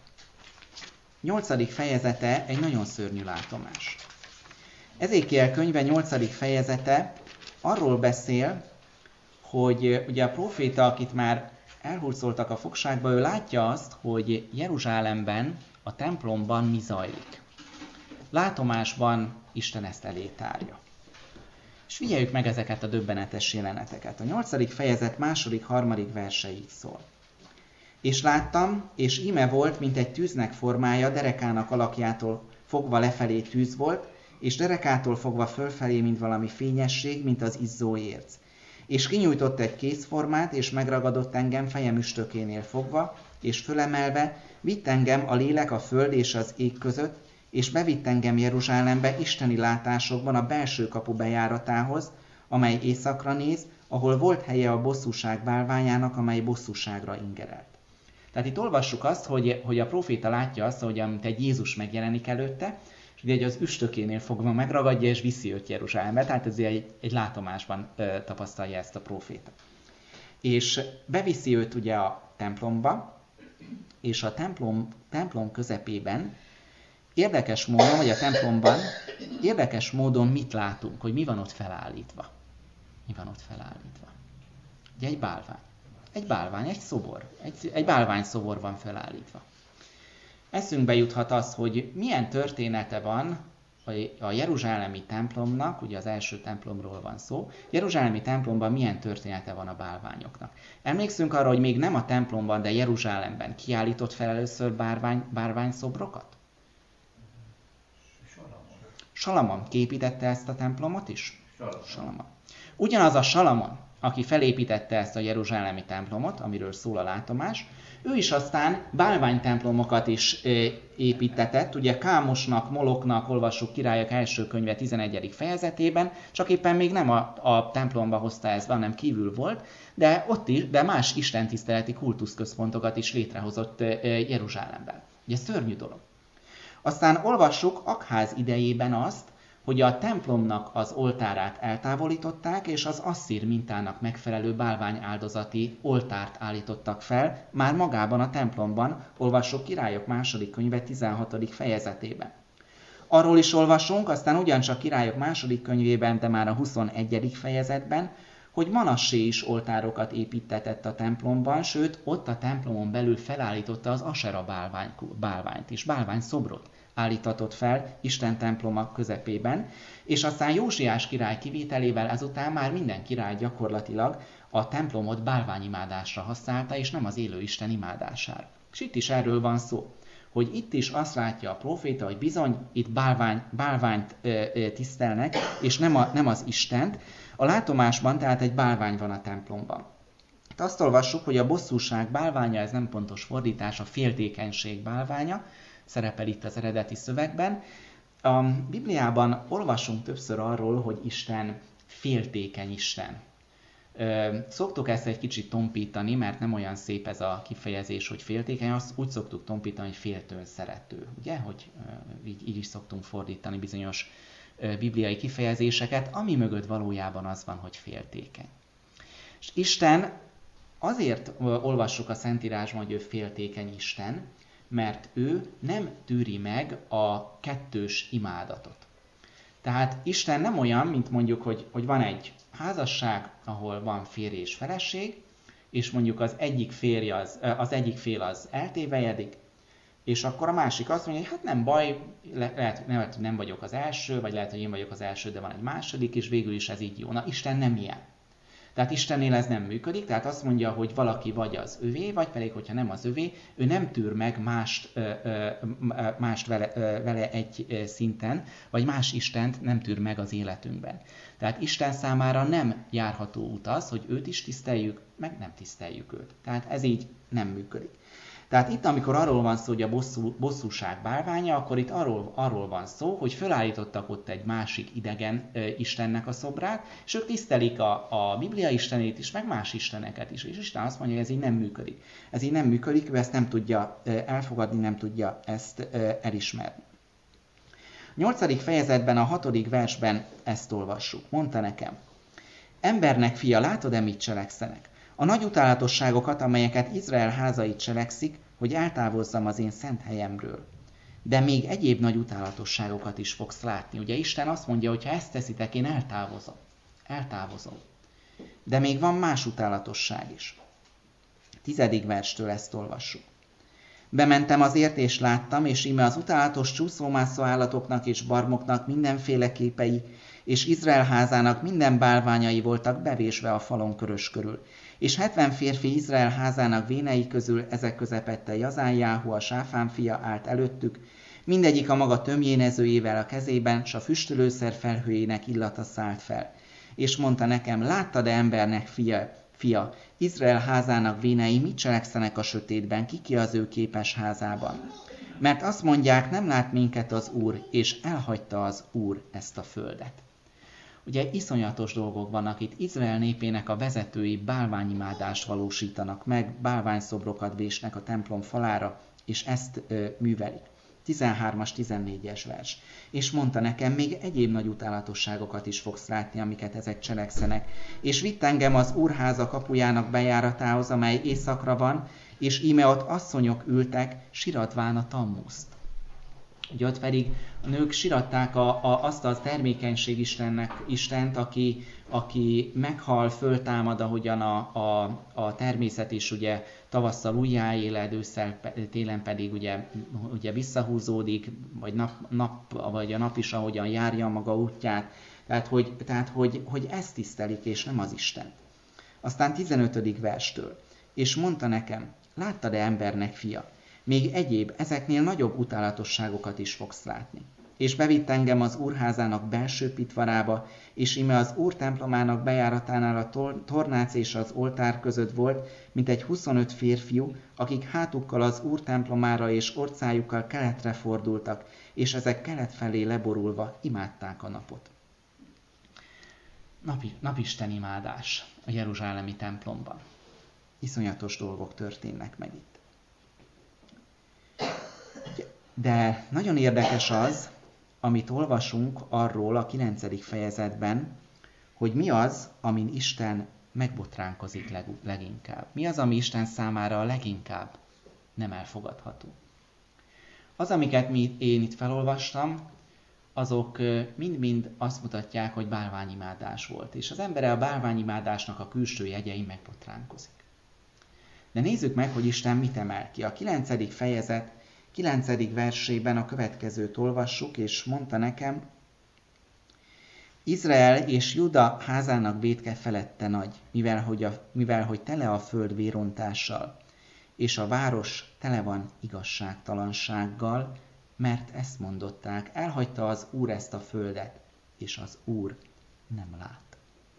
nyolcadik fejezete egy nagyon szörnyű látomás. Ezékiel könyve nyolcadik fejezete arról beszél, hogy ugye a próféta, akit már elhurcoltak a fogságba, ő látja azt, hogy Jeruzsálemben, a templomban mi zajlik. Látomásban Isten ezt elé tárja. És figyeljük meg ezeket a döbbenetes jeleneteket. A nyolcadik fejezet második, harmadik verse így szól. És láttam, és íme volt, mint egy tűznek formája, derekának alakjától fogva lefelé tűz volt, és derekától fogva fölfelé, mint valami fényesség, mint az izzó érc. És kinyújtott egy kézformát, és megragadott engem fejem üstökénél fogva, és fölemelve vitt engem a lélek a föld és az ég között, és bevitt engem Jeruzsálembe isteni látásokban a belső kapu bejáratához, amely északra néz, ahol volt helye a bosszúság bálványának, amely bosszúságra ingerelt. Tehát itt olvassuk azt, hogy, hogy a próféta látja azt, hogy amit egy Jézus megjelenik előtte, és ugye az üstökénél fogva megragadja, és viszi őt Jeruzsálembe, tehát ez egy, egy látomásban ö, tapasztalja ezt a próféta. És beviszi őt ugye a templomba, és a templom, templom közepében érdekes módon, vagy a templomban érdekes módon mit látunk, hogy mi van ott felállítva. Mi van ott felállítva? Ugye egy bálvány. Egy bálvány, egy szobor. Egy, egy bálvány szobor van felállítva. Eszünkbe juthat az, hogy milyen története van a jeruzsálemi templomnak, ugye az első templomról van szó, jeruzsálemi templomban milyen története van a bálványoknak. Emlékszünk arra, hogy még nem a templomban, de Jeruzsálemben kiállított fel először bárvány, bárványszobrokat? Salamon képítette ezt a templomot is? Salamon. Ugyanaz a Salamon, aki felépítette ezt a jeruzsálemi templomot, amiről szól a látomás, ő is aztán bálványtemplomokat is építetett, ugye Kámosnak, Moloknak, olvassuk Királyok első könyve tizenegyedik fejezetében, csak éppen még nem a, a templomba hozta ezt, hanem kívül volt, de ott is, de más istentiszteleti kultuszközpontokat is létrehozott Jeruzsálemben. Ugye szörnyű dolog. Aztán olvassuk Akház idejében azt, hogy a templomnak az oltárát eltávolították, és az asszír mintának megfelelő bálványáldozati oltárt állítottak fel, már magában a templomban, olvassuk Királyok második könyve tizenhatodik fejezetében. Arról is olvasunk, aztán ugyancsak Királyok második könyvében, de már a huszonegyedik fejezetben, hogy Manassé is oltárokat építetett a templomban, sőt, ott a templomon belül felállította az Asera bálvány, bálványt is, bálványszobrot állítatott fel Isten temploma közepében, és aztán Jósiás király kivételével ezután már minden király gyakorlatilag a templomot bálványimádásra használta, és nem az élő Isten imádására. És itt is erről van szó, hogy itt is azt látja a próféta, hogy bizony itt bálvány, bálványt ö, ö, tisztelnek, és nem, a, nem az Istent. A látomásban tehát egy bálvány van a templomban. Itt azt olvassuk, hogy a bosszúság bálványa, ez nem pontos fordítás, a féltékenység bálványa, szerepel itt az eredeti szövegben. A Bibliában olvasunk többször arról, hogy Isten féltékeny Isten. Szoktuk ezt egy kicsit tompítani, mert nem olyan szép ez a kifejezés, hogy féltékeny, azt úgy szoktuk tompítani, hogy féltőn szerető. Ugye, hogy így, így is szoktunk fordítani bizonyos bibliai kifejezéseket, ami mögött valójában az van, hogy féltékeny. És Isten, azért olvassuk a Szentírásban, hogy ő féltékeny Isten, mert ő nem tűri meg a kettős imádatot. Tehát Isten nem olyan, mint mondjuk, hogy, hogy van egy házasság, ahol van férj és feleség, és mondjuk az egyik, férj az, az egyik fél az eltévejedik, és akkor a másik azt mondja, hogy hát nem baj, le, lehet, lehet, hogy nem vagyok az első, vagy lehet, hogy én vagyok az első, de van egy második, és végül is ez így jó. Na, Isten nem ilyen. Tehát Istennél ez nem működik, tehát azt mondja, hogy valaki vagy az övé, vagy pedig, hogyha nem az övé, ő nem tűr meg mást, mást vele, vele egy szinten, vagy más Istent nem tűr meg az életünkben. Tehát Isten számára nem járható út az, hogy őt is tiszteljük, meg nem tiszteljük őt. Tehát ez így nem működik. Tehát itt, amikor arról van szó, hogy a bosszú, bosszúság bálványa, akkor itt arról, arról van szó, hogy felállítottak ott egy másik idegen e, Istennek a szobrát, és ők tisztelik a, a Biblia istenét is, meg más isteneket is. És Isten azt mondja, hogy ez így nem működik. Ez így nem működik, ő ezt nem tudja e, elfogadni, nem tudja ezt e, elismerni. A nyolcadik fejezetben, a hatodik versben ezt olvassuk. Mondta nekem: embernek fia, látod-e, mit cselekszenek? A nagy utálatosságokat, amelyeket Izrael házait cselekszik, hogy eltávozzam az én szent helyemről. De még egyéb nagy utálatosságokat is fogsz látni. Ugye Isten azt mondja, hogy ha ezt teszitek, én eltávozom. Eltávozom. De még van más utálatosság is. Tizedik verstől ezt olvassuk. Bementem azért, és láttam, és íme az utálatos csúszómászó állatoknak és barmoknak mindenféle képei, és Izrael házának minden bálványai voltak bevésve a falon körös körül. És hetven férfi Izrael házának vénei közül ezek közepette Jazánjáhu, a Sáfán fia állt előttük, mindegyik a maga tömjénezőjével a kezében, s a füstölőszer felhőjének illata szállt fel. És mondta nekem: láttad-e, embernek fia, fia, Izrael házának vénei mit cselekszenek a sötétben, ki az ő képes házában? Mert azt mondják, nem lát minket az Úr, és elhagyta az Úr ezt a földet. Ugye iszonyatos dolgok vannak itt. Izrael népének a vezetői bálványimádást valósítanak meg, bálványszobrokat vésnek a templom falára, és ezt ö, művelik. tizenhármas, tizennégyes vers. És mondta nekem, még egyéb nagy utálatosságokat is fogsz látni, amiket ezek cselekszenek. És vitt engem az úrháza kapujának bejáratához, amely északra van, és íme ott asszonyok ültek, siratván a Tammuszt. Ugye ott pedig a nők siratták a, a, azt a termékenység Istennek, Istent, aki, aki meghal, föltámad, ahogyan a, a, a természet is ugye tavasszal újjáéled, ősszel, télen pedig ugye, ugye visszahúzódik, vagy, nap, nap, vagy a nap is ahogyan járja maga útját. Tehát, hogy, tehát hogy, hogy ezt tisztelik, és nem az Isten. Aztán tizenötödik verstől. És mondta nekem: láttad-e, embernek fia? Még egyéb, ezeknél nagyobb utálatosságokat is fogsz látni. És bevitt engem az úrházának belső pitvarába, és íme az úr templomának bejáratánál a tornác és az oltár között volt, mint egy huszonöt férfiú, akik hátukkal az úr templomára és orcájukkal keletre fordultak, és ezek kelet felé leborulva imádták a napot. Napi, napisten imádás a jeruzsálemi templomban. Iszonyatos dolgok történnek meg itt. De nagyon érdekes az, amit olvasunk arról a kilencedik fejezetben, hogy mi az, amin Isten megbotránkozik leg, leginkább. Mi az, ami Isten számára a leginkább nem elfogadható. Az, amiket mi, én itt felolvastam, azok mind-mind azt mutatják, hogy bálványimádás volt. És az embere a bálványimádásnak a külső jegyein megbotránkozik. De nézzük meg, hogy Isten mit emel ki. A kilencedik fejezet kilencedik versében a következőt olvassuk, és mondta nekem: Izrael és Juda házának vétke felette nagy, mivel hogy, a, mivel hogy tele a föld vérontással, és a város tele van igazságtalansággal, mert ezt mondották: elhagyta az Úr ezt a földet, és az Úr nem lát.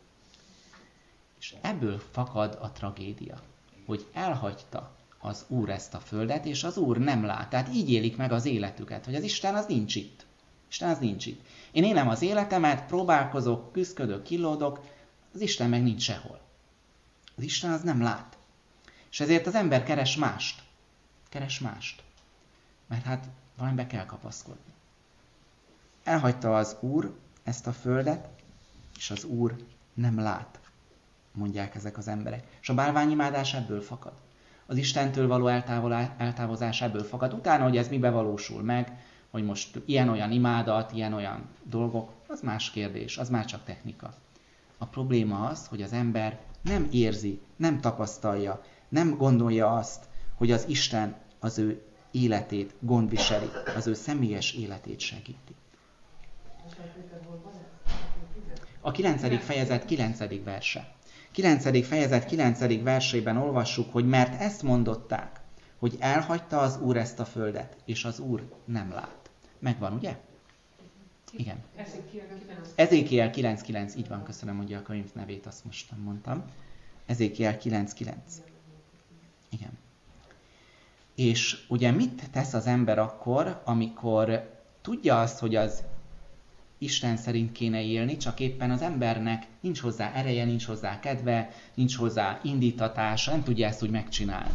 És ebből fakad a tragédia, hogy elhagyta az Úr ezt a földet, és az Úr nem lát. Tehát így élik meg az életüket, hogy az Isten az nincs itt. Isten az nincs itt. Én élem az életemet, próbálkozok, küzdködök, killódok, az Isten meg nincs sehol. Az Isten az nem lát. És ezért az ember keres mást. Keres mást. Mert hát valamibe kell kapaszkodni. Elhagyta az Úr ezt a földet, és az Úr nem lát, mondják ezek az emberek. És a bálványimádás ebből fakad. Az Istentől való eltávozás ebből fakad. Utána, hogy ez mibe valósul meg, hogy most ilyen-olyan imádat, ilyen-olyan dolgok, az más kérdés, az már csak technika. A probléma az, hogy az ember nem érzi, nem tapasztalja, nem gondolja azt, hogy az Isten az ő életét gondviseli, az ő személyes életét segíti. A kilencedik fejezet kilencedik verse. kilencedik fejezet kilencedik versében olvassuk, hogy mert ezt mondották, hogy elhagyta az Úr ezt a földet, és az Úr nem lát. Megvan, ugye? Igen. Ezékiel kilenc kilenc, így van, köszönöm, hogy a könyv nevét azt most nem mondtam. Ezékiel kilenc kilenc. Igen. És ugye mit tesz az ember akkor, amikor tudja azt, hogy az Isten szerint kéne élni, csak éppen az embernek nincs hozzá ereje, nincs hozzá kedve, nincs hozzá indítatása, nem tudja ezt úgy megcsinálni.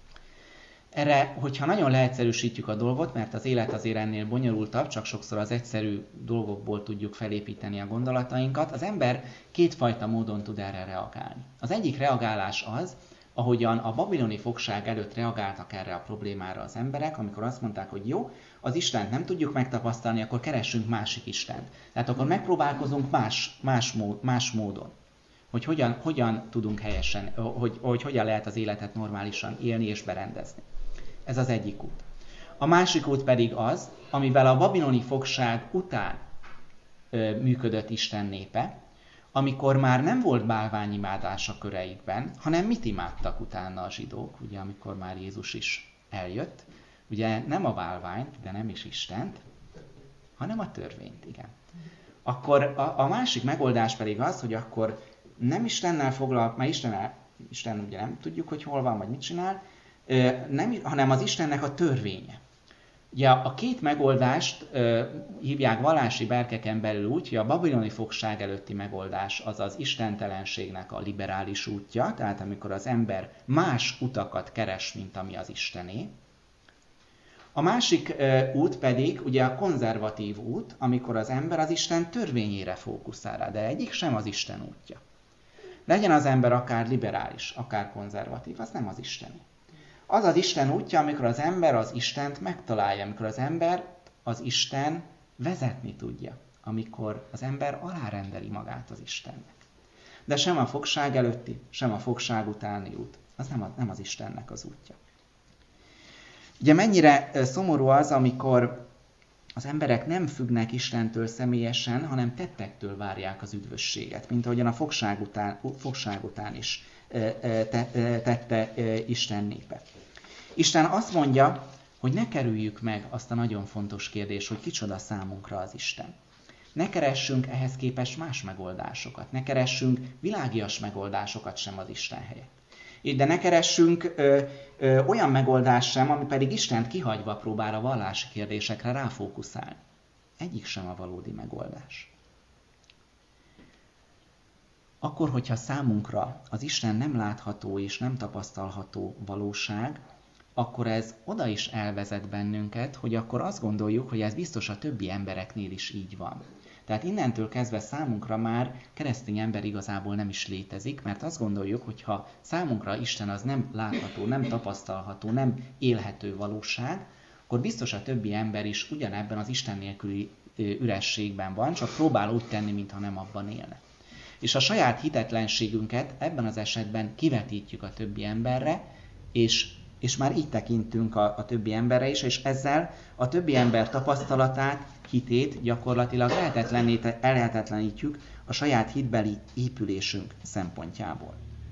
Erre, hogyha nagyon leegyszerűsítjük a dolgot, mert az élet azért ennél bonyolultabb, csak sokszor az egyszerű dolgokból tudjuk felépíteni a gondolatainkat, az ember kétfajta módon tud erre reagálni. Az egyik reagálás az, ahogyan a babiloni fogság előtt reagáltak erre a problémára az emberek, amikor azt mondták, hogy jó, az Istent nem tudjuk megtapasztalni, akkor keressünk másik Istent. Tehát akkor megpróbálkozunk más, más, mód, más módon, hogy hogyan, hogyan tudunk helyesen, hogy, hogy hogyan lehet az életet normálisan élni és berendezni. Ez az egyik út. A másik út pedig az, amivel a babiloni fogság után ö, működött Isten népe, amikor már nem volt bálványimádás a köreikben, hanem mit imádtak utána a zsidók, ugye amikor már Jézus is eljött. Ugye nem a bálványt, de nem is Istent, hanem a törvényt, igen. Akkor a, a másik megoldás pedig az, hogy akkor nem Istennel foglalkozunk, mert Isten, Isten ugye nem tudjuk, hogy hol van, vagy mit csinál, nem, hanem az Istennek a törvénye. Ugye a két megoldást ö, hívják vallási berkeken belül úgy, hogy a babiloni fogság előtti megoldás az az istentelenségnek a liberális útja, tehát amikor az ember más utakat keres, mint ami az Istené. A másik ö, út pedig ugye a konzervatív út, amikor az ember az Isten törvényére fókuszál rá, de egyik sem az Isten útja. Legyen az ember akár liberális, akár konzervatív, az nem az Istené. Az az Isten útja, amikor az ember az Istent megtalálja, amikor az ember az Isten vezetni tudja, amikor az ember alárendeli magát az Istennek. De sem a fogság előtti, sem a fogság utáni út, az nem, a, nem az Istennek az útja. Ugye mennyire szomorú az, amikor az emberek nem függnek Istentől személyesen, hanem tettektől várják az üdvösséget, mint ahogyan a fogság után, fogság után is tette Isten népe. Isten azt mondja, hogy ne kerüljük meg azt a nagyon fontos kérdést, hogy kicsoda számunkra az Isten. Ne keressünk ehhez képest más megoldásokat, ne keressünk világias megoldásokat sem az Isten helyett. De ne keressünk ö, ö, olyan megoldást sem, ami pedig Istent kihagyva próbál a vallási kérdésekre ráfókuszálni. Egyik sem a valódi megoldás. Akkor, hogyha számunkra az Isten nem látható és nem tapasztalható valóság, akkor ez oda is elvezet bennünket, hogy akkor azt gondoljuk, hogy ez biztos a többi embereknél is így van. Tehát innentől kezdve számunkra már keresztény ember igazából nem is létezik, mert azt gondoljuk, hogy ha számunkra Isten az nem látható, nem tapasztalható, nem élhető valóság, akkor biztos a többi ember is ugyanebben az Isten nélküli ürességben van, csak próbál úgy tenni, mintha nem abban élne. És a saját hitetlenségünket ebben az esetben kivetítjük a többi emberre, és, és már így tekintünk a, a többi emberre is, és ezzel a többi ember tapasztalatát, hitét gyakorlatilag ellehetetlenítjük a saját hitbeli épülésünk szempontjából.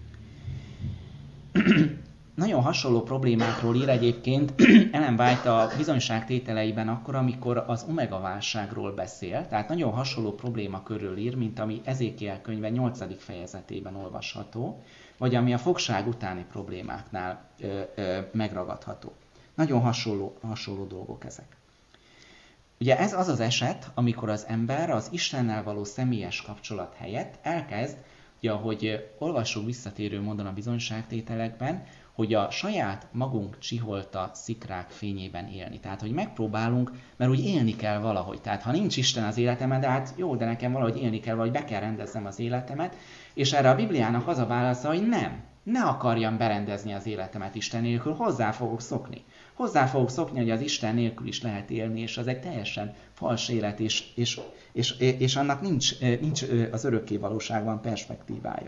Nagyon hasonló problémákról ír egyébként Ellen White a bizonyságtételeiben akkor, amikor az omega válságról beszél, tehát nagyon hasonló probléma körül ír, mint ami Ezékiel könyve nyolcadik fejezetében olvasható, vagy ami a fogság utáni problémáknál ö, ö, megragadható. Nagyon hasonló, hasonló dolgok ezek. Ugye ez az az eset, amikor az ember az Istennel való személyes kapcsolat helyett elkezd, ugye, ahogy olvassuk visszatérő módon a bizonyságtételekben, hogy a saját magunk csiholta szikrák fényében élni. Tehát, hogy megpróbálunk, mert úgy élni kell valahogy. Tehát, ha nincs Isten az életemben, de hát jó, de nekem valahogy élni kell, vagy be kell rendeznem az életemet, és erre a Bibliának az a válasza, hogy nem. Ne akarjam berendezni az életemet Isten nélkül, hozzá fogok szokni. Hozzá fogok szokni, hogy az Isten nélkül is lehet élni, és az egy teljesen fals élet, és, és, és, és annak nincs, nincs az örökké valóságban perspektívája.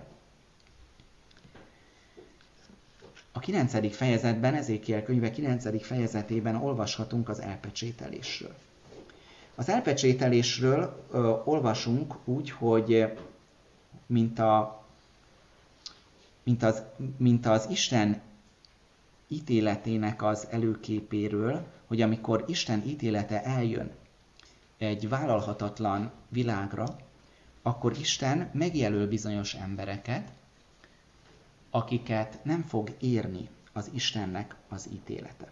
A kilencedik fejezetben, Ezékiel könyve kilencedik fejezetében olvashatunk az elpecsételésről. Az elpecsételésről ö, olvasunk úgy, hogy mint, a, mint, az, mint az Isten ítéletének az előképéről, hogy amikor Isten ítélete eljön egy vállalhatatlan világra, akkor Isten megjelöl bizonyos embereket, akiket nem fog érni az Istennek az ítélete.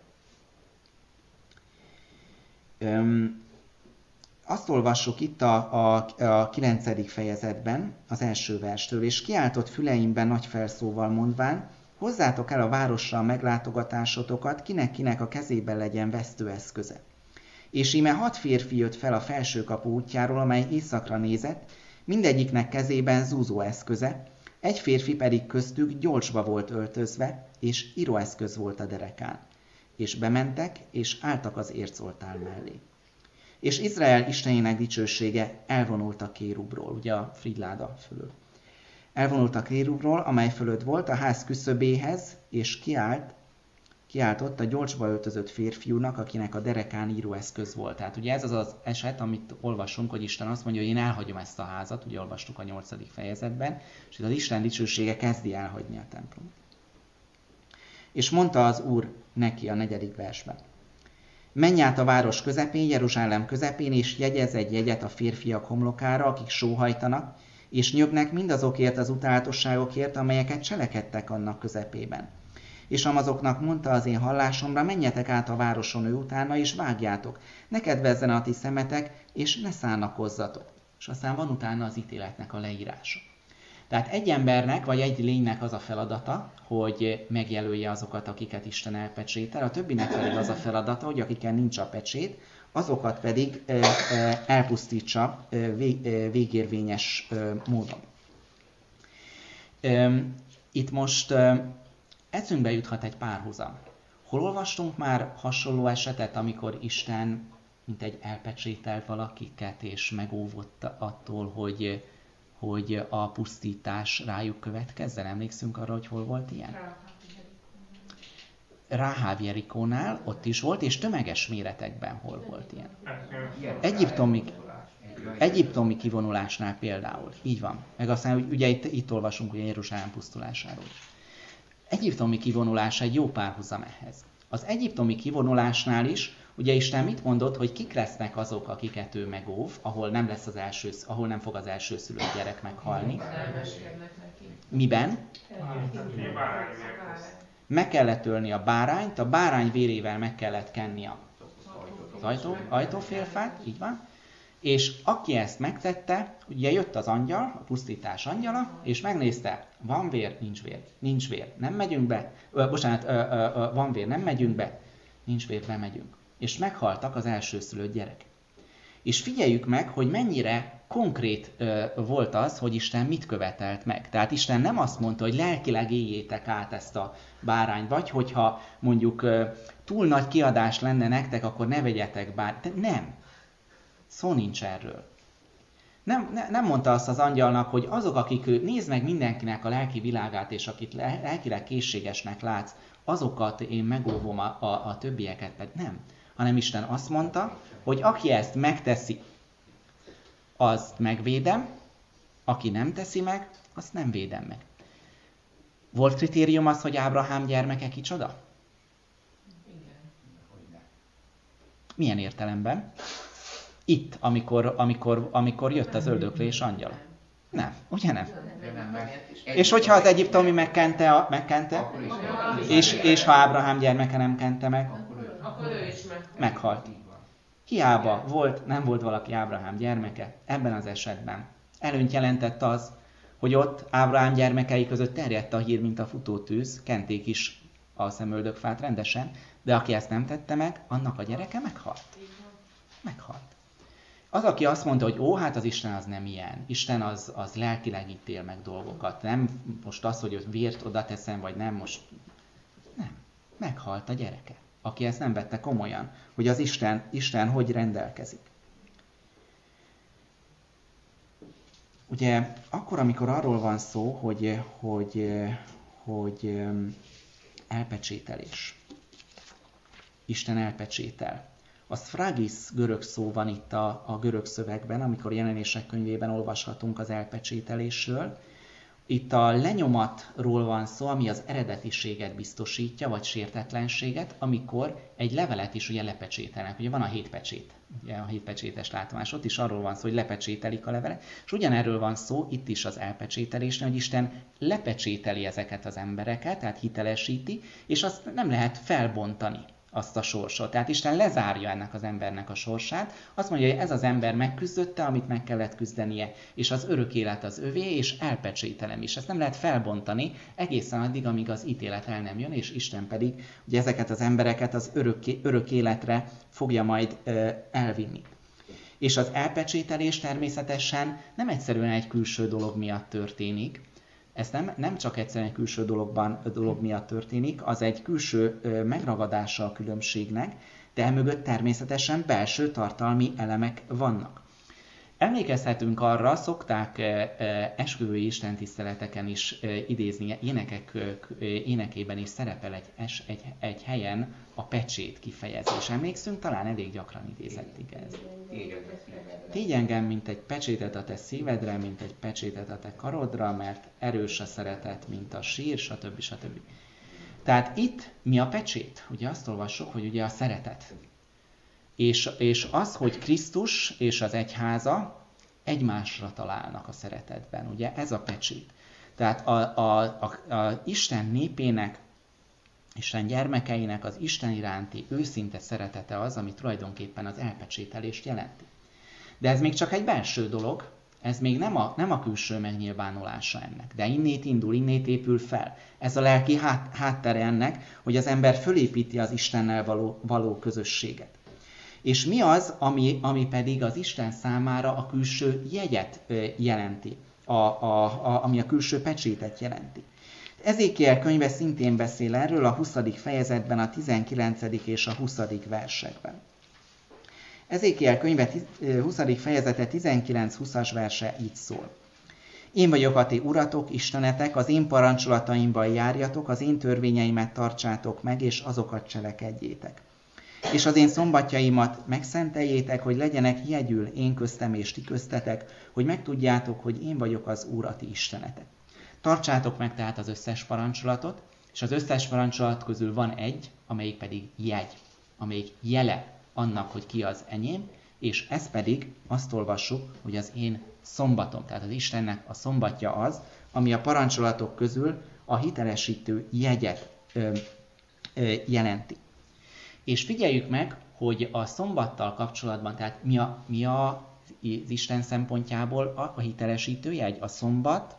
Öm, azt olvassuk itt a, a, a kilencedik fejezetben, az első verstől, és kiáltott füleimben nagy felszóval mondván, hozzátok el a városra a meglátogatásotokat, kinek-kinek a kezében legyen vesztőeszköze. És íme hat férfi jött fel a felső kapu útjáról, amely északra nézett, mindegyiknek kezében zúzó eszköze, egy férfi pedig köztük gyolcsba volt öltözve, és íróeszköz volt a derekán. És bementek, és álltak az ércoltár mellé. És Izrael istenének dicsősége elvonult a kérubról, ugye a Fridláda fölött. Elvonult a kérubról, amely fölött volt a ház küszöbéhez, és kiállt, kiáltott a gyolcsba öltözött férfiúnak, akinek a derekán íróeszköz volt. Tehát ugye ez az az eset, amit olvasunk, hogy Isten azt mondja, hogy én elhagyom ezt a házat, ugye olvastuk a nyolcadik fejezetben, és itt az Isten dicsősége kezdi elhagyni a templomot. És mondta az Úr neki a negyedik versben. Menj át a város közepén, Jeruzsálem közepén, és jegyez egy jegyet a férfiak homlokára, akik sóhajtanak, és nyögnek mindazokért az utálatosságokért, amelyeket cselekedtek annak közepében. És amazoknak mondta az én hallásomra, menjetek át a városon ő utána, és vágjátok. Ne kedvezzen a ti szemetek, és ne szánakozzatok. És aztán van utána az ítéletnek a leírása. Tehát egy embernek, vagy egy lénynek az a feladata, hogy megjelölje azokat, akiket Isten elpecsétel, a többinek pedig az a feladata, hogy akiken nincs a pecsét, azokat pedig ö, ö, elpusztítsa ö, végérvényes ö, módon. Ö, itt most ö, eszünkbe juthat egy párhuzam. Hol olvastunk már hasonló esetet, amikor Isten mint egy elpecsételt valakiket, és megóvott attól, hogy, hogy a pusztítás rájuk következzen? Emlékszünk arra, hogy hol volt ilyen? Ráháb Jerikónál ott is volt, és tömeges méretekben hol volt ilyen. Egyiptomi, egyiptomi kivonulásnál például. Így van. Meg aztán ugye itt, itt olvasunk ugye Jeruzsálem pusztulásáról. Egyiptomi kivonulás egy jó párhuzam ehhez. Az egyiptomi kivonulásnál is ugye Isten mit mondott, hogy kik lesznek azok, akiket ő megóv, ahol nem, lesz az első, ahol nem fog az elsőszülött gyerek meghalni. Miben? Meg kellett ölni a bárányt, a bárány vérével meg kellett kenni az ajtó, ajtófélfát, így van. És aki ezt megtette, ugye jött az angyal, a pusztítás angyala, és megnézte, van vér, nincs vér, nincs vér, nem megyünk be, ö, bocsánat, ö, ö, ö, van vér, nem megyünk be, nincs vér, bemegyünk. És meghaltak az elsőszülött gyerek. És figyeljük meg, hogy mennyire konkrét ö, volt az, hogy Isten mit követelt meg. Tehát Isten nem azt mondta, hogy lelkileg éljétek át ezt a bárányt, vagy hogyha mondjuk ö, túl nagy kiadás lenne nektek, akkor ne vegyetek bár. De nem. Szó nincs erről. Nem, ne, nem mondta azt az angyalnak, hogy azok, akik nézd meg mindenkinek a lelki világát, és akit lelkileg készségesnek látsz, azokat én megóvom, a, a, a többieket pedig nem. Hanem Isten azt mondta, hogy aki ezt megteszi, azt megvédem, aki nem teszi meg, azt nem védem meg. Volt kritérium az, hogy Ábrahám gyermeke kicsoda? Milyen értelemben? Itt, amikor, amikor, amikor jött az öldöklés angyala. Nem, ugye nem? És hogyha az egyiptomi megkente, a, megkente és, és ha Ábrahám gyermeke nem kente meg, akkor ő is meghalt. Hiába volt, nem volt valaki Ábrahám gyermeke, ebben az esetben előnyt jelentett az, hogy ott Ábrahám gyermekei között terjedt a hír, mint a futótűz, kenték is a szemöldökfát rendesen, de aki ezt nem tette meg, annak a gyereke meghalt. Meghalt. Az, aki azt mondta, hogy ó, hát az Isten az nem ilyen. Isten az, az lelkileg ítél meg dolgokat. Nem most az, hogy vért oda teszem, vagy nem, most nem. Meghalt a gyereke, aki ezt nem vette komolyan, hogy az Isten, Isten hogy rendelkezik. Ugye akkor, amikor arról van szó, hogy, hogy, hogy elpecsételés. Isten elpecsétel. A sfragis görög szó van itt a, a görög szövegben, amikor Jelenések könyvében olvashatunk az elpecsételésről. Itt a lenyomatról van szó, ami az eredetiséget biztosítja, vagy sértetlenséget, amikor egy levelet is ugye lepecsételnek. Ugye van a hét pecsét, ugye a hét pecsétes látomás, ott is arról van szó, hogy lepecsételik a levelet, és ugyanerről van szó itt is az elpecsételésnél, hogy Isten lepecsételi ezeket az embereket, tehát hitelesíti, és azt nem lehet felbontani, azt a sorsot. Tehát Isten lezárja ennek az embernek a sorsát, azt mondja, hogy ez az ember megküzdötte, amit meg kellett küzdenie, és az örök élet az övé, és elpecsételem is. Ezt nem lehet felbontani egészen addig, amíg az ítélet el nem jön, és Isten pedig ugye ezeket az embereket az örök, örök életre fogja majd ö, elvinni. És az elpecsételés természetesen nem egyszerűen egy külső dolog miatt történik, ez nem, nem csak egyszerűen egy külső dologban, dolog miatt történik, az egy külső ö, megragadása a különbségnek, de emögött természetesen belső tartalmi elemek vannak. Emlékezhetünk arra, szokták ö, ö, esküvői istentiszteleteken is ö, idézni, énekek ö, énekében is szerepel egy, es, egy, egy helyen a pecsét kifejezés. Emlékszünk, talán elég gyakran idézettig ez. Tégy engem, mint egy pecsétet a te szívedre, mint egy pecsétet a te karodra, mert erős a szeretet, mint a sír, stb. stb. Tehát itt mi a pecsét? Ugye azt olvassuk, hogy ugye a szeretet. És, és az, hogy Krisztus és az egyháza egymásra találnak a szeretetben. Ugye ez a pecsét. Tehát a, a, a, a Isten népének, Isten gyermekeinek az Isten iránti őszinte szeretete az, ami tulajdonképpen az elpecsételést jelenti. De ez még csak egy belső dolog, ez még nem a, nem a külső megnyilvánulása ennek. De innét indul, innét épül fel. Ez a lelki hát, háttere ennek, hogy az ember fölépíti az Istennel való, való közösséget. És mi az, ami, ami pedig az Isten számára a külső jegyet jelenti, a, a, a, ami a külső pecsétet jelenti. Ezékiel könyve szintén beszél erről a huszadik fejezetben, a tizenkilencedik és a huszadik versekben. Ezékiel könyve huszadik fejezete tizenkilenc-húszas verse így szól. Én vagyok a ti uratok, istenetek, az én parancsolataimban járjatok, az én törvényeimet tartsátok meg, és azokat cselekedjétek. És az én szombatjaimat megszenteljétek, hogy legyenek jegyül én köztem és ti köztetek, hogy megtudjátok, hogy én vagyok az Úr a ti istenetek. Tartsátok meg tehát az összes parancsolatot, és az összes parancsolat közül van egy, amelyik pedig jegy, amelyik jele annak, hogy ki az enyém, és ez pedig azt olvassuk, hogy az én szombatom, tehát az Istennek a szombatja az, ami a parancsolat közül a hitelesítő jegyet ö, ö, jelenti. És figyeljük meg, hogy a szombattal kapcsolatban, tehát mi, a, mi a, az Isten szempontjából a, a hitelesítő jegy, a szombat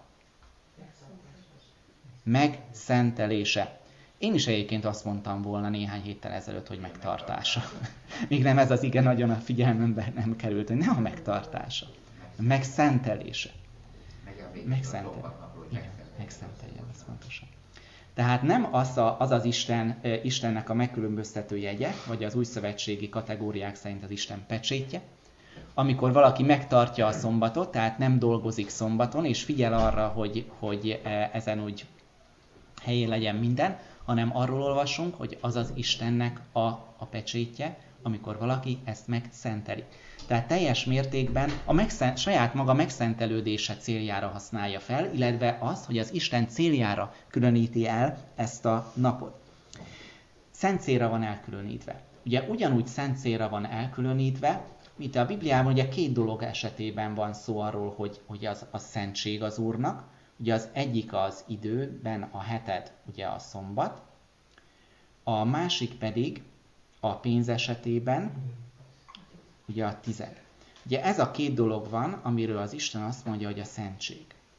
megszentelése. Én is egyébként azt mondtam volna néhány héttel ezelőtt, hogy megtartása. Még nem ez az ige nagyon a figyelmembe nem került, hogy nem a megtartása. A megszentelése. Megszentelje. Megszentelje, ez fontosan. Tehát nem az a, az, az Isten, Istennek a megkülönböztető jegye, vagy az újszövetségi kategóriák szerint az Isten pecsétje, amikor valaki megtartja a szombatot, tehát nem dolgozik szombaton, és figyel arra, hogy, hogy ezen úgy helyén legyen minden, hanem arról olvasunk, hogy az az Istennek a, a pecsétje, amikor valaki ezt megszenteli. Tehát teljes mértékben a megszent, saját maga megszentelődése céljára használja fel, illetve az, hogy az Isten céljára különíti el ezt a napot. Szent célra van elkülönítve. Ugye ugyanúgy szent célra van elkülönítve, mint a Bibliában ugye két dolog esetében van szó arról, hogy, hogy az a szentség az Úrnak. Ugye az egyik az időben a heted, ugye a szombat, a másik pedig a pénz esetében, ugye a tized. Ugye ez a két dolog van, amiről az Isten azt mondja, hogy a szentség.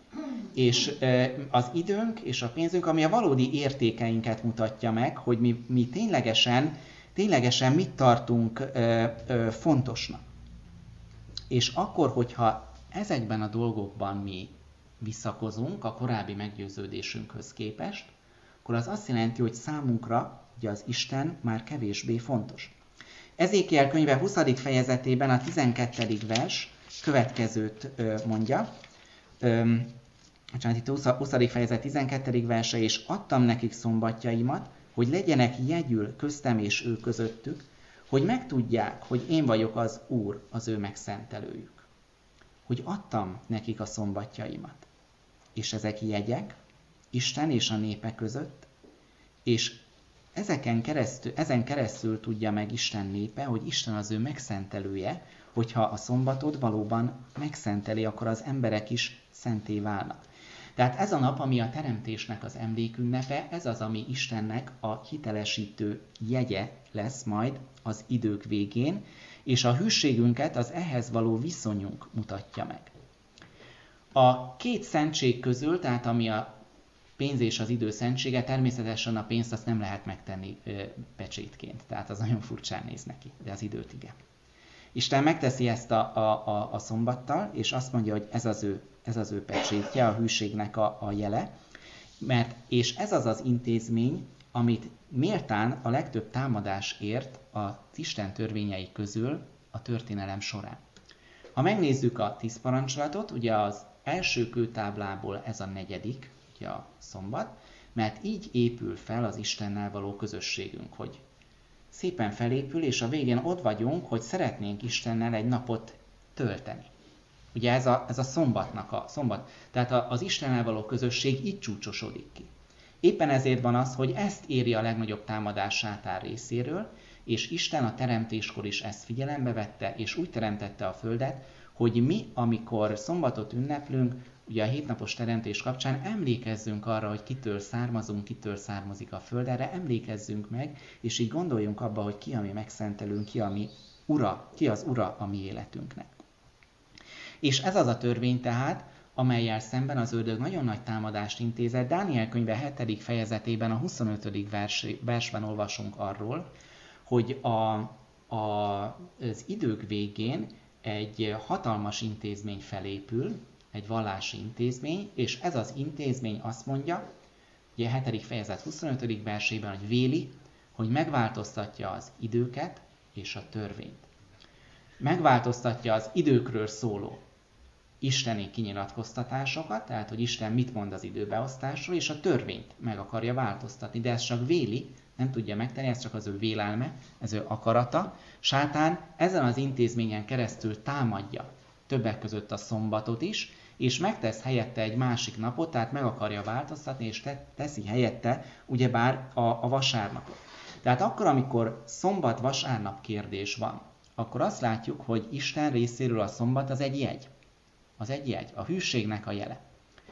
És az időnk és a pénzünk, ami a valódi értékeinket mutatja meg, hogy mi, mi ténylegesen, ténylegesen mit tartunk ö, ö, fontosnak. És akkor, hogyha ezekben a dolgokban mi visszakozunk a korábbi meggyőződésünkhöz képest, akkor az azt jelenti, hogy számunkra ugye az Isten már kevésbé fontos. Ezékiel könyve huszadik fejezetében a tizenkettedik vers következőt ö, mondja. Ö, Bocsánat, itt a huszadik fejezet tizenkettedik verse, és adtam nekik szombatjaimat, hogy legyenek jegyül köztem és ő közöttük, hogy megtudják, hogy én vagyok az Úr, az ő megszentelőjük. Hogy adtam nekik a szombatjaimat. És ezek jegyek Isten és a népe között, és ezeken keresztül, ezen keresztül tudja meg Isten népe, hogy Isten az ő megszentelője, hogyha a szombatot valóban megszenteli, akkor az emberek is szenté válnak. Tehát ez a nap, ami a teremtésnek az emlékünnepe, ez az, ami Istennek a hitelesítő jegye lesz majd az idők végén, és a hűségünket az ehhez való viszonyunk mutatja meg. A két szentség közül, tehát ami a pénz és az idő szentsége, természetesen a pénzt azt nem lehet megtenni ö, pecsétként, tehát az nagyon furcsán néz neki, de az időt igen. Isten megteszi ezt a, a, a, a szombattal, és azt mondja, hogy ez az ő, ez az ő pecsétje, a hűségnek a, a jele, mert, és ez az az intézmény, amit méltán a legtöbb támadás ért az Isten törvényei közül a történelem során. Ha megnézzük a tíz parancsolatot, ugye az első kőtáblából ez a negyedik, ugye a szombat, mert így épül fel az Istennel való közösségünk, hogy szépen felépül, és a végén ott vagyunk, hogy szeretnénk Istennel egy napot tölteni. Ugye ez a, ez a szombatnak a szombat. Tehát az Istennel való közösség így csúcsosodik ki. Éppen ezért van az, hogy ezt éri a legnagyobb támadás sátán részéről, és Isten a teremtéskor is ezt figyelembe vette, és úgy teremtette a földet, hogy mi, amikor szombatot ünneplünk, ugye a hétnapos teremtés kapcsán emlékezzünk arra, hogy kitől származunk, kitől származik a föld, erre emlékezzünk meg, és így gondoljunk abba, hogy ki a mi megszentelünk, ki a mi ura, ki az ura a mi életünknek. És ez az a törvény tehát, amellyel szemben az ördög nagyon nagy támadást intézett. Dániel könyve hetedik fejezetében, a huszonötödik vers, versben olvasunk arról, hogy a, a, az idők végén egy hatalmas intézmény felépül, egy vallási intézmény, és ez az intézmény azt mondja, ugye a hetedik fejezet huszonötödik versében, hogy véli, hogy megváltoztatja az időket és a törvényt. Megváltoztatja az időkről szóló isteni kinyilatkoztatásokat, tehát hogy Isten mit mond az időbeosztásról, és a törvényt meg akarja változtatni, de ezt csak véli, nem tudja megtenni, ez csak az ő vélelme, ez ő akarata. Sátán ezen az intézményen keresztül támadja többek között a szombatot is, és megtesz helyette egy másik napot, tehát meg akarja változtatni, és te, teszi helyette ugyebár a, a vasárnapot. Tehát akkor, amikor szombat-vasárnap kérdés van, akkor azt látjuk, hogy Isten részéről a szombat az egy jegy. Az egy jegy, a hűségnek a jele.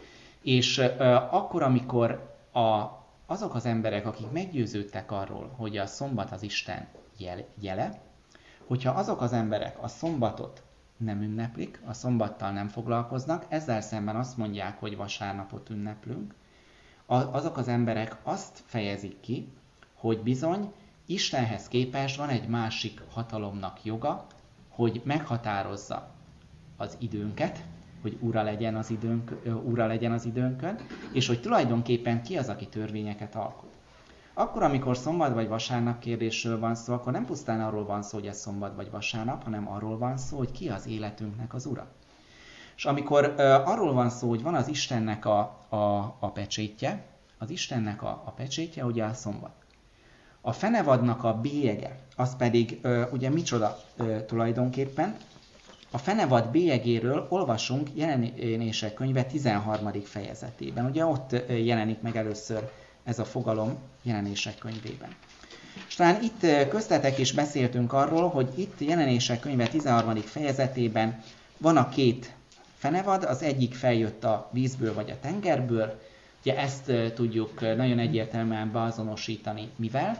És uh, akkor, amikor a, azok az emberek, akik meggyőződtek arról, hogy a szombat az Isten jel, jele, hogyha azok az emberek a szombatot nem ünneplik, a szombattal nem foglalkoznak, ezzel szemben azt mondják, hogy vasárnapot ünneplünk, azok az emberek azt fejezik ki, hogy bizony Istenhez képest van egy másik hatalomnak joga, hogy meghatározza az időnket, hogy ura legyen az, időnk, ura legyen az időnkön, és hogy tulajdonképpen ki az, aki törvényeket alkot. Akkor, amikor szombat vagy vasárnap kérdésről van szó, akkor nem pusztán arról van szó, hogy ez szombat vagy vasárnap, hanem arról van szó, hogy ki az életünknek az ura. És amikor uh, arról van szó, hogy van az Istennek a, a, a pecsétje, az Istennek a, a pecsétje ugye a szombat. A fenevadnak a bélyege, az pedig uh, ugye micsoda uh, tulajdonképpen. A fenevad bélyegéről olvasunk Jelenések könyve tizenharmadik fejezetében. Ugye ott uh, jelenik meg először ez a fogalom Jelenések könyvében. És talán itt köztetek is beszéltünk arról, hogy itt Jelenések könyve tizenharmadik fejezetében van a két fenevad, az egyik feljött a vízből vagy a tengerből. Ugye ezt tudjuk nagyon egyértelműen beazonosítani. Mivel?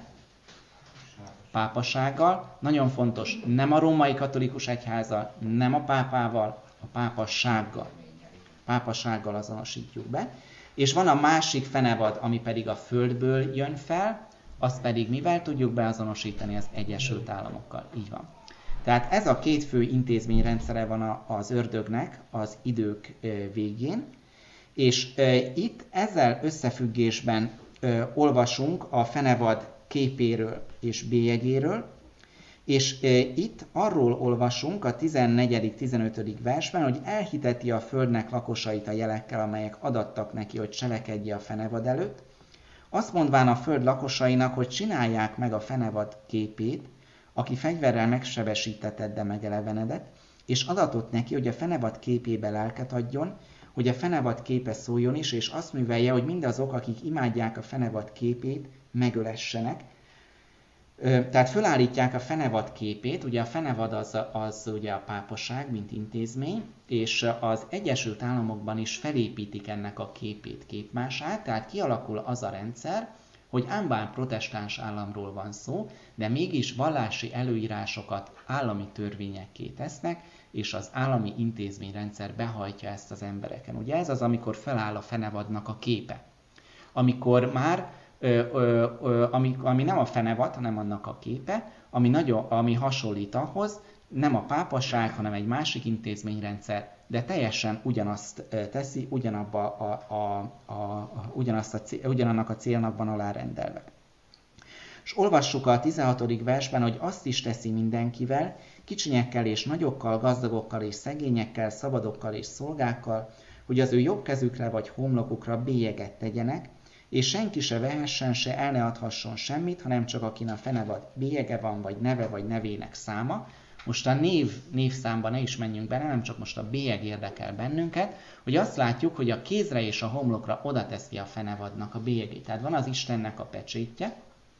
Pápasággal. Nagyon fontos, nem a római katolikus egyházzal, nem a pápával, a pápassággal. pápasággal azonosítjuk be. És van a másik fenevad, ami pedig a Földből jön fel, azt pedig mivel tudjuk beazonosítani? Az Egyesült Államokkal. Így van. Tehát ez a két fő intézményrendszere van az ördögnek az idők végén, és itt ezzel összefüggésben olvasunk a fenevad képéről és bélyegéről, és itt arról olvasunk a tizennegyedik-tizenötödik versben, hogy elhiteti a földnek lakosait a jelekkel, amelyek adattak neki, hogy cselekedje a fenevad előtt, azt mondván a föld lakosainak, hogy csinálják meg a fenevad képét, aki fegyverrel megsebesítetted, de megelevenedett, és adatot neki, hogy a fenevad képébe lelket adjon, hogy a fenevad képe szóljon is, és azt művelje, hogy mindazok, akik imádják a fenevad képét, megölessenek. Tehát fölállítják a fenevad képét, ugye a fenevad az, az ugye a pápaság, mint intézmény, és az Egyesült Államokban is felépítik ennek a képét, képmását, tehát kialakul az a rendszer, hogy ám bár protestáns államról van szó, de mégis vallási előírásokat állami törvényekké tesznek, és az állami intézményrendszer behajtja ezt az embereken. Ugye ez az, amikor feláll a fenevadnak a képe. Amikor már, ö, ö, ö, ami, ami nem a fenevad, hanem annak a képe, ami, nagyon, ami hasonlít ahhoz, nem a pápaság, hanem egy másik intézményrendszer, de teljesen ugyanazt teszi, ugyanabba a, a, a, a, ugyanazt a, ugyanannak a célnak van alárendelve. És olvassuk a tizenhatodik versben, hogy azt is teszi mindenkivel, kicsinyekkel és nagyokkal, gazdagokkal és szegényekkel, szabadokkal és szolgákkal, hogy az ő jobb kezükre vagy homlokukra bélyeget tegyenek, és senki se vehessen, se el ne adhasson semmit, hanem csak akin a fenevad bélyege van, vagy neve, vagy nevének száma. Most a név, névszámba ne is menjünk bele, nem csak most a bélyeg érdekel bennünket, hogy azt látjuk, hogy a kézre és a homlokra oda teszi a fenevadnak a bélyegét. Tehát van az Istennek a pecsétje,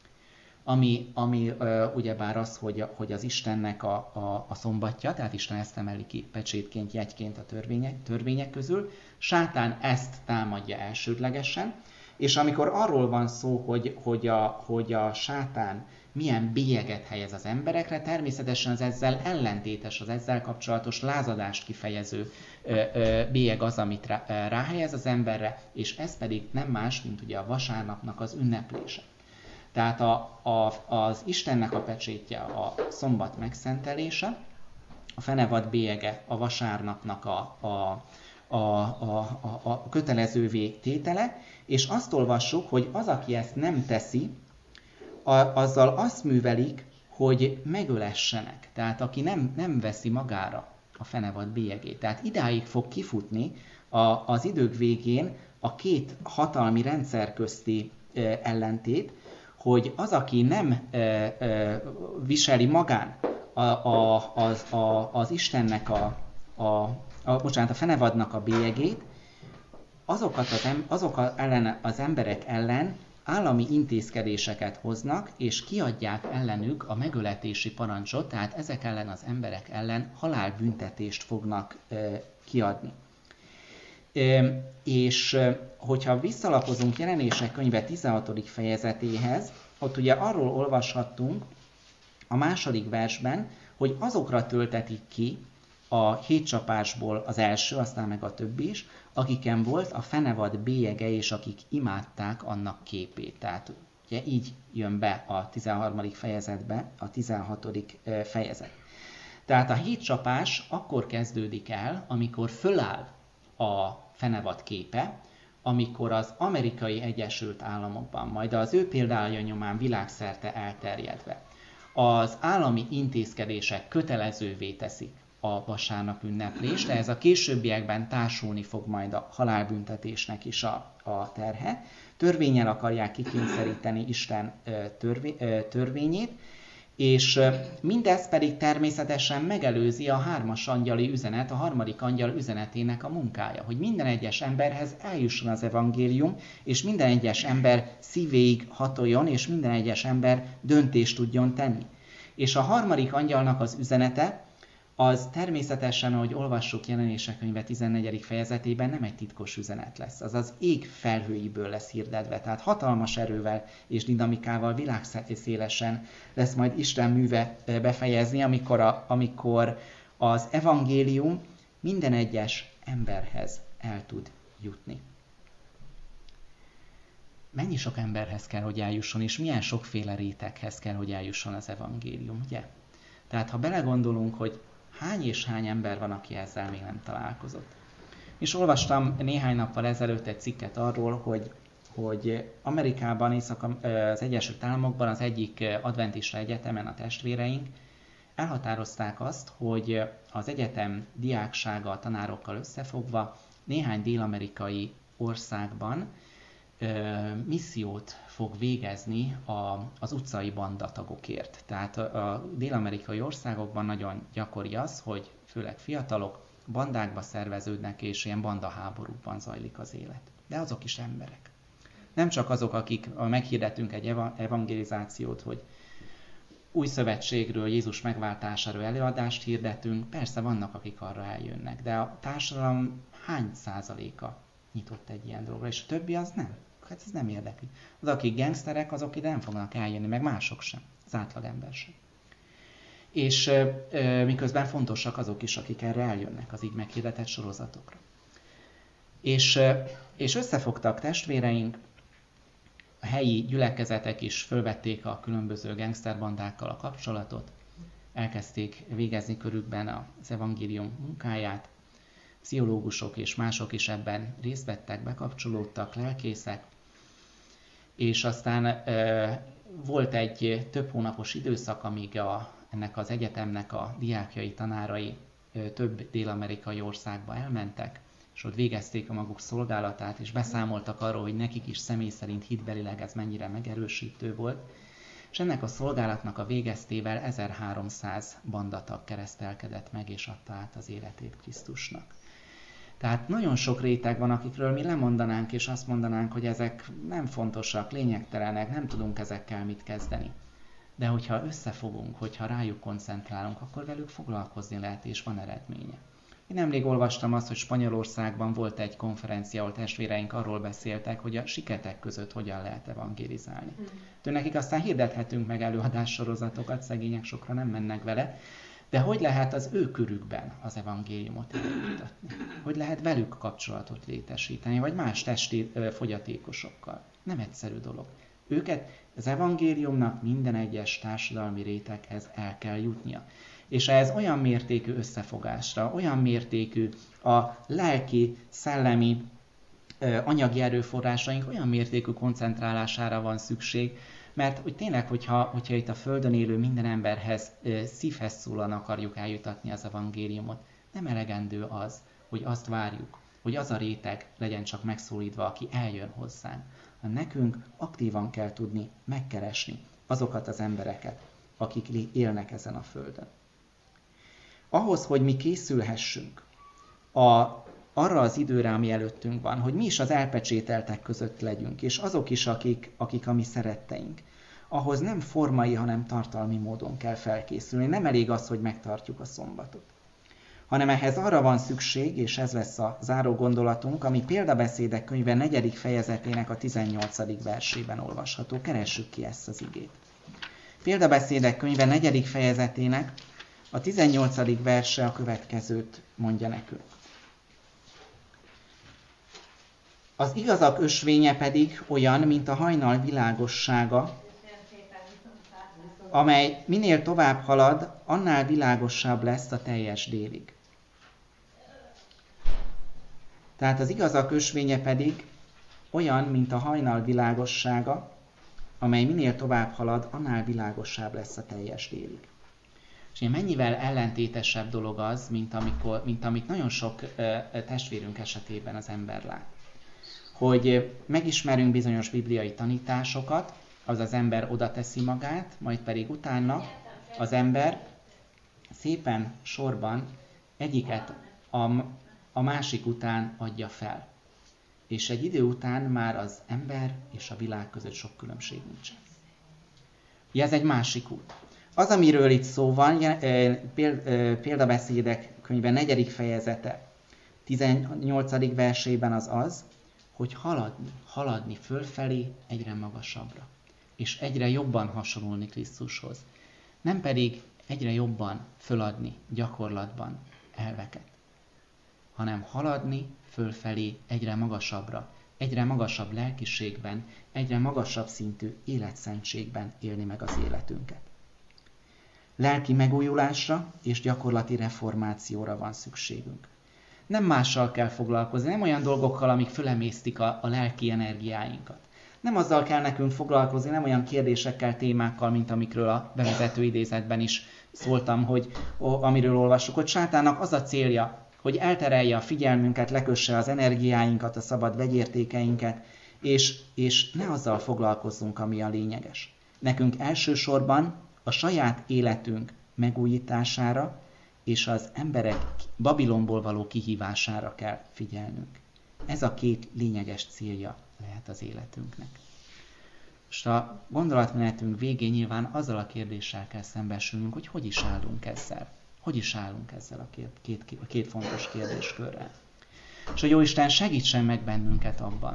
ami, ami uh, ugyebár az, hogy, hogy az Istennek a, a, a szombatja, tehát Isten ezt emeli ki pecsétként, jegyként a törvények, törvények közül. Sátán ezt támadja elsődlegesen, és amikor arról van szó, hogy, hogy, a, hogy a sátán milyen bélyeget helyez az emberekre, természetesen az ezzel ellentétes, az ezzel kapcsolatos lázadást kifejező ö, ö, bélyeg az, amit rá, ráhelyez az emberre, és ez pedig nem más, mint ugye a vasárnapnak az ünneplése. Tehát a, a, az Istennek a pecsétje a szombat megszentelése, a fenevad bélyege a vasárnapnak a, a, a, a, a, a kötelezővé tétele, és azt olvassuk, hogy az, aki ezt nem teszi, a, azzal azt művelik, hogy megölessenek. Tehát aki nem, nem veszi magára a fenevad bélyegét. Tehát idáig fog kifutni a, az idők végén a két hatalmi rendszer közti e, ellentét, hogy az, aki nem e, e, viseli magán a, a, az, a, az Istennek a, a, a, bocsánat, a fenevadnak a bélyegét, azokat az, azok ellen, az emberek ellen állami intézkedéseket hoznak, és kiadják ellenük a megöletési parancsot, tehát ezek ellen az emberek ellen halálbüntetést fognak e, kiadni. E, és e, hogyha visszalapozunk Jelenések könyve tizenhatodik fejezetéhez, ott ugye arról olvashattunk a második versben, hogy azokra töltetik ki a hét csapásból az első, aztán meg a többi is, akiken volt a fenevad bélyege, és akik imádták annak képét. Tehát ugye így jön be a tizenharmadik fejezetbe a tizenhatodik fejezet. Tehát a hét csapás akkor kezdődik el, amikor föláll a fenevad képe, amikor az Amerikai Egyesült Államokban, majd az ő példája nyomán világszerte elterjedve, az állami intézkedések kötelezővé teszik a vasárnap ünneplést, de ez a későbbiekben társulni fog majd a halálbüntetésnek is a, a terhe. Törvénnyel akarják kikényszeríteni Isten törvé, törvényét, és mindez pedig természetesen megelőzi a hármas angyali üzenet, a harmadik angyal üzenetének a munkája, hogy minden egyes emberhez eljusson az evangélium, és minden egyes ember szívéig hatoljon, és minden egyes ember döntést tudjon tenni. És a harmadik angyalnak az üzenete, az természetesen, ahogy olvassuk Jelenések könyve tizennegyedik fejezetében, nem egy titkos üzenet lesz. Az az ég felhőiből lesz hirdetve, tehát hatalmas erővel és dinamikával világszélesen lesz majd Isten műve befejezni, amikor, a, amikor az evangélium minden egyes emberhez el tud jutni. Mennyi sok emberhez kell, hogy eljusson, és milyen sokféle réteghez kell, hogy eljusson az evangélium, ugye? Tehát ha belegondolunk, hogy hány és hány ember van, aki ezzel még nem találkozott. És olvastam néhány nappal ezelőtt egy cikket arról, hogy, hogy Amerikában, Észak, az Egyesült Államokban az egyik adventista egyetemen a testvéreink elhatározták azt, hogy az egyetem diáksága a tanárokkal összefogva néhány dél-amerikai országban ö, missziót fog végezni a, az utcai bandatagokért. Tehát a, a dél-amerikai országokban nagyon gyakori az, hogy főleg fiatalok bandákba szerveződnek, és ilyen bandaháborúkban zajlik az élet. De azok is emberek. Nem csak azok, akik meghirdettünk egy evangelizációt, hogy új szövetségről, Jézus megváltásáról előadást hirdetünk, persze vannak, akik arra eljönnek, de a társadalom hány százaléka nyitott egy ilyen dologra, és a többi az nem. Hát ez nem érdekli. Az, akik gangsterek, azok ide nem fognak eljönni, meg mások sem, az átlagember sem. És e, miközben fontosak azok is, akik erre eljönnek, az így meghirdetett sorozatokra. És, e, és összefogtak testvéreink, a helyi gyülekezetek is fölvették a különböző gangsterbandákkal a kapcsolatot, elkezdték végezni körükben az evangélium munkáját, pszichológusok és mások is ebben részt vettek, bekapcsolódtak, lelkészek, és aztán e, volt egy több hónapos időszak, amíg a, ennek az egyetemnek a diákjai, tanárai e, több dél-amerikai országba elmentek, és ott végezték a maguk szolgálatát, és beszámoltak arról, hogy nekik is személy szerint hitbelileg ez mennyire megerősítő volt. És ennek a szolgálatnak a végeztével ezerháromszáz bandatag keresztelkedett meg, és adta át az életét Krisztusnak. Tehát nagyon sok réteg van, akikről mi lemondanánk, és azt mondanánk, hogy ezek nem fontosak, lényegtelenek, nem tudunk ezekkel mit kezdeni. De hogyha összefogunk, hogyha rájuk koncentrálunk, akkor velük foglalkozni lehet, és van eredménye. Én nemrég olvastam azt, hogy Spanyolországban volt egy konferencia, ahol testvéreink arról beszéltek, hogy a siketek között hogyan lehet evangélizálni. Hmm. De nekik aztán hirdethetünk meg előadássorozatokat, szegények sokra nem mennek vele, de hogy lehet az ő körükben az evangéliumot eljutatni? Hogy lehet velük kapcsolatot létesíteni, vagy más testi fogyatékosokkal? Nem egyszerű dolog. Őket az evangéliumnak minden egyes társadalmi réteghez el kell jutnia. És ez olyan mértékű összefogásra, olyan mértékű a lelki, szellemi, anyagi erőforrásaink olyan mértékű koncentrálására van szükség, mert hogy tényleg, hogyha, hogyha itt a Földön élő minden emberhez szívhez szólóan akarjuk eljutatni az evangéliumot, nem elegendő az, hogy azt várjuk, hogy az a réteg legyen csak megszólítva, aki eljön hozzánk. Nekünk aktívan kell tudni megkeresni azokat az embereket, akik élnek ezen a Földön. Ahhoz, hogy mi készülhessünk a, arra az időre, ami előttünk van, hogy mi is az elpecsételtek között legyünk, és azok is, akik, akik a mi szeretteink, ahhoz nem formai, hanem tartalmi módon kell felkészülni. Nem elég az, hogy megtartjuk a szombatot, hanem ehhez arra van szükség, és ez lesz a záró gondolatunk, ami Példabeszédek könyve negyedik fejezetének a tizennyolcadik versében olvasható. Keressük ki ezt az igét. Példabeszédek könyve negyedik fejezetének a tizennyolcadik verse a következőt mondja nekünk. Az igazak ösvénye pedig olyan, mint a hajnal világossága, amely minél tovább halad, annál világosabb lesz a teljes délig. Tehát az igazak ösvénye pedig olyan, mint a hajnal világossága, amely minél tovább halad, annál világosabb lesz a teljes délig. És mennyivel ellentétesebb dolog az, mint, amikor, mint amit nagyon sok uh, testvérünk esetében az ember lát. Hogy megismerünk bizonyos bibliai tanításokat, az az ember oda teszi magát, majd pedig utána az ember szépen sorban egyiket a, a másik után adja fel. És egy idő után már az ember és a világ között sok különbség nincsen. Ugye ez egy másik út. Az, amiről itt szó van, Példabeszédek könyve negyedik fejezete, tizennyolcadik versében az az, hogy haladni, haladni fölfelé egyre magasabbra, és egyre jobban hasonlulni Krisztushoz. Nem pedig egyre jobban föladni gyakorlatban elveket, hanem haladni fölfelé egyre magasabbra, egyre magasabb lelkiségben, egyre magasabb szintű életszentségben élni meg az életünket. Lelki megújulásra és gyakorlati reformációra van szükségünk. Nem mással kell foglalkozni, nem olyan dolgokkal, amik fölemésztik a, a lelki energiáinkat. Nem azzal kell nekünk foglalkozni, nem olyan kérdésekkel, témákkal, mint amikről a bevezető idézetben is szóltam, hogy amiről olvassuk, hogy sátának az a célja, hogy elterelje a figyelmünket, lekösse az energiáinkat, a szabad vegyértékeinket, és, és ne azzal foglalkozzunk, ami a lényeges. Nekünk elsősorban a saját életünk megújítására és az emberek Babilonból való kihívására kell figyelnünk. Ez a két lényeges célja lehet az életünknek. Most a gondolatmenetünk végén nyilván azzal a kérdéssel kell szembesülnünk, hogy hogy is állunk ezzel. Hogy is állunk ezzel a két, két, a két fontos kérdéskörrel. És a Jóisten segítsen meg bennünket abban,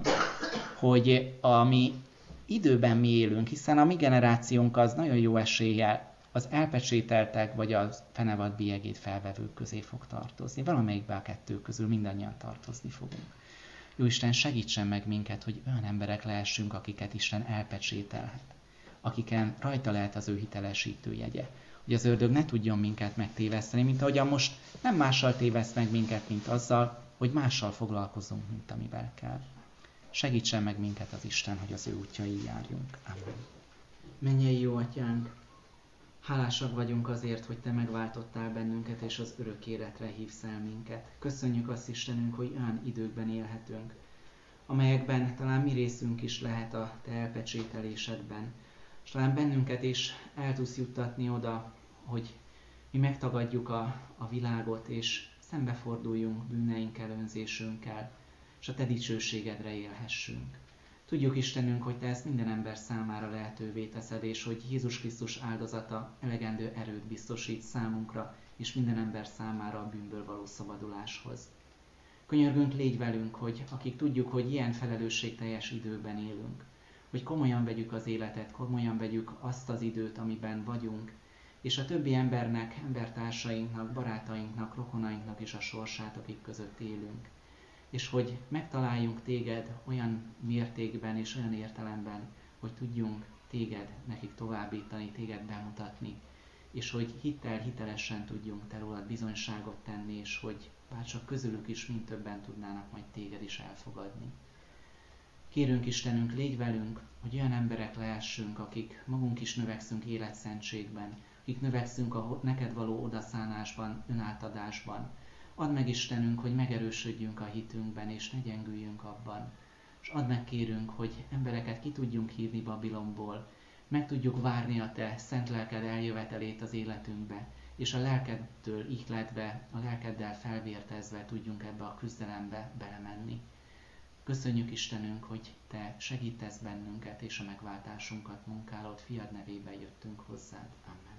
hogy a mi időben mi élünk, hiszen a mi generációnk az nagyon jó eséllyel az elpecsételtek vagy a fenevad bélyegét felvevők közé fog tartozni. Valamelyikben a kettő közül mindannyian tartozni fogunk. Jóisten segítsen meg minket, hogy olyan emberek lehessünk, akiket Isten elpecsételhet, akiken rajta lehet az ő hitelesítő jegye. Hogy az ördög ne tudjon minket megtéveszteni, mint ahogyan most nem mással téveszt meg minket, mint azzal, hogy mással foglalkozunk, mint amivel kell. Segítsen meg minket az Isten, hogy az ő útjai járjunk. Amen. Mennyei jó Atyánk, hálásak vagyunk azért, hogy Te megváltottál bennünket, és az örök életre hívsz el minket. Köszönjük azt, Istenünk, hogy olyan időkben élhetünk, amelyekben talán mi részünk is lehet a Te elpecsételésedben. És talán bennünket is el tudsz juttatni oda, hogy mi megtagadjuk a, a világot, és szembeforduljunk bűneinkkel, önzésünkkel, és a Te dicsőségedre élhessünk. Tudjuk, Istenünk, hogy Te ezt minden ember számára lehetővé teszed, és hogy Jézus Krisztus áldozata elegendő erőt biztosít számunkra, és minden ember számára a bűnből való szabaduláshoz. Könyörgünk, légy velünk, hogy akik tudjuk, hogy ilyen felelősségteljes időben élünk, hogy komolyan vegyük az életet, komolyan vegyük azt az időt, amiben vagyunk, és a többi embernek, embertársainknak, barátainknak, rokonainknak is a sorsát, akik között élünk. És hogy megtaláljunk Téged olyan mértékben és olyan értelemben, hogy tudjunk Téged nekik továbbítani, Téged bemutatni, és hogy hittel, hitelesen tudjunk Te rólad bizonyságot tenni, és hogy bárcsak közülük is mind többen tudnának majd Téged is elfogadni. Kérünk, Istenünk, légy velünk, hogy olyan emberek lehessünk, akik magunk is növekszünk életszentségben, akik növekszünk a neked való odaszánásban, önátadásban. Add meg, Istenünk, hogy megerősödjünk a hitünkben, és ne gyengüljünk abban. És add meg, kérünk, hogy embereket ki tudjunk hívni Babilonból, meg tudjuk várni a Te szent lelked eljövetelét az életünkbe, és a lelkedtől ihletve, a lelkeddel felvértezve tudjunk ebbe a küzdelembe belemenni. Köszönjük, Istenünk, hogy Te segítesz bennünket, és a megváltásunkat munkálod. Fiad nevében jöttünk hozzád. Amen.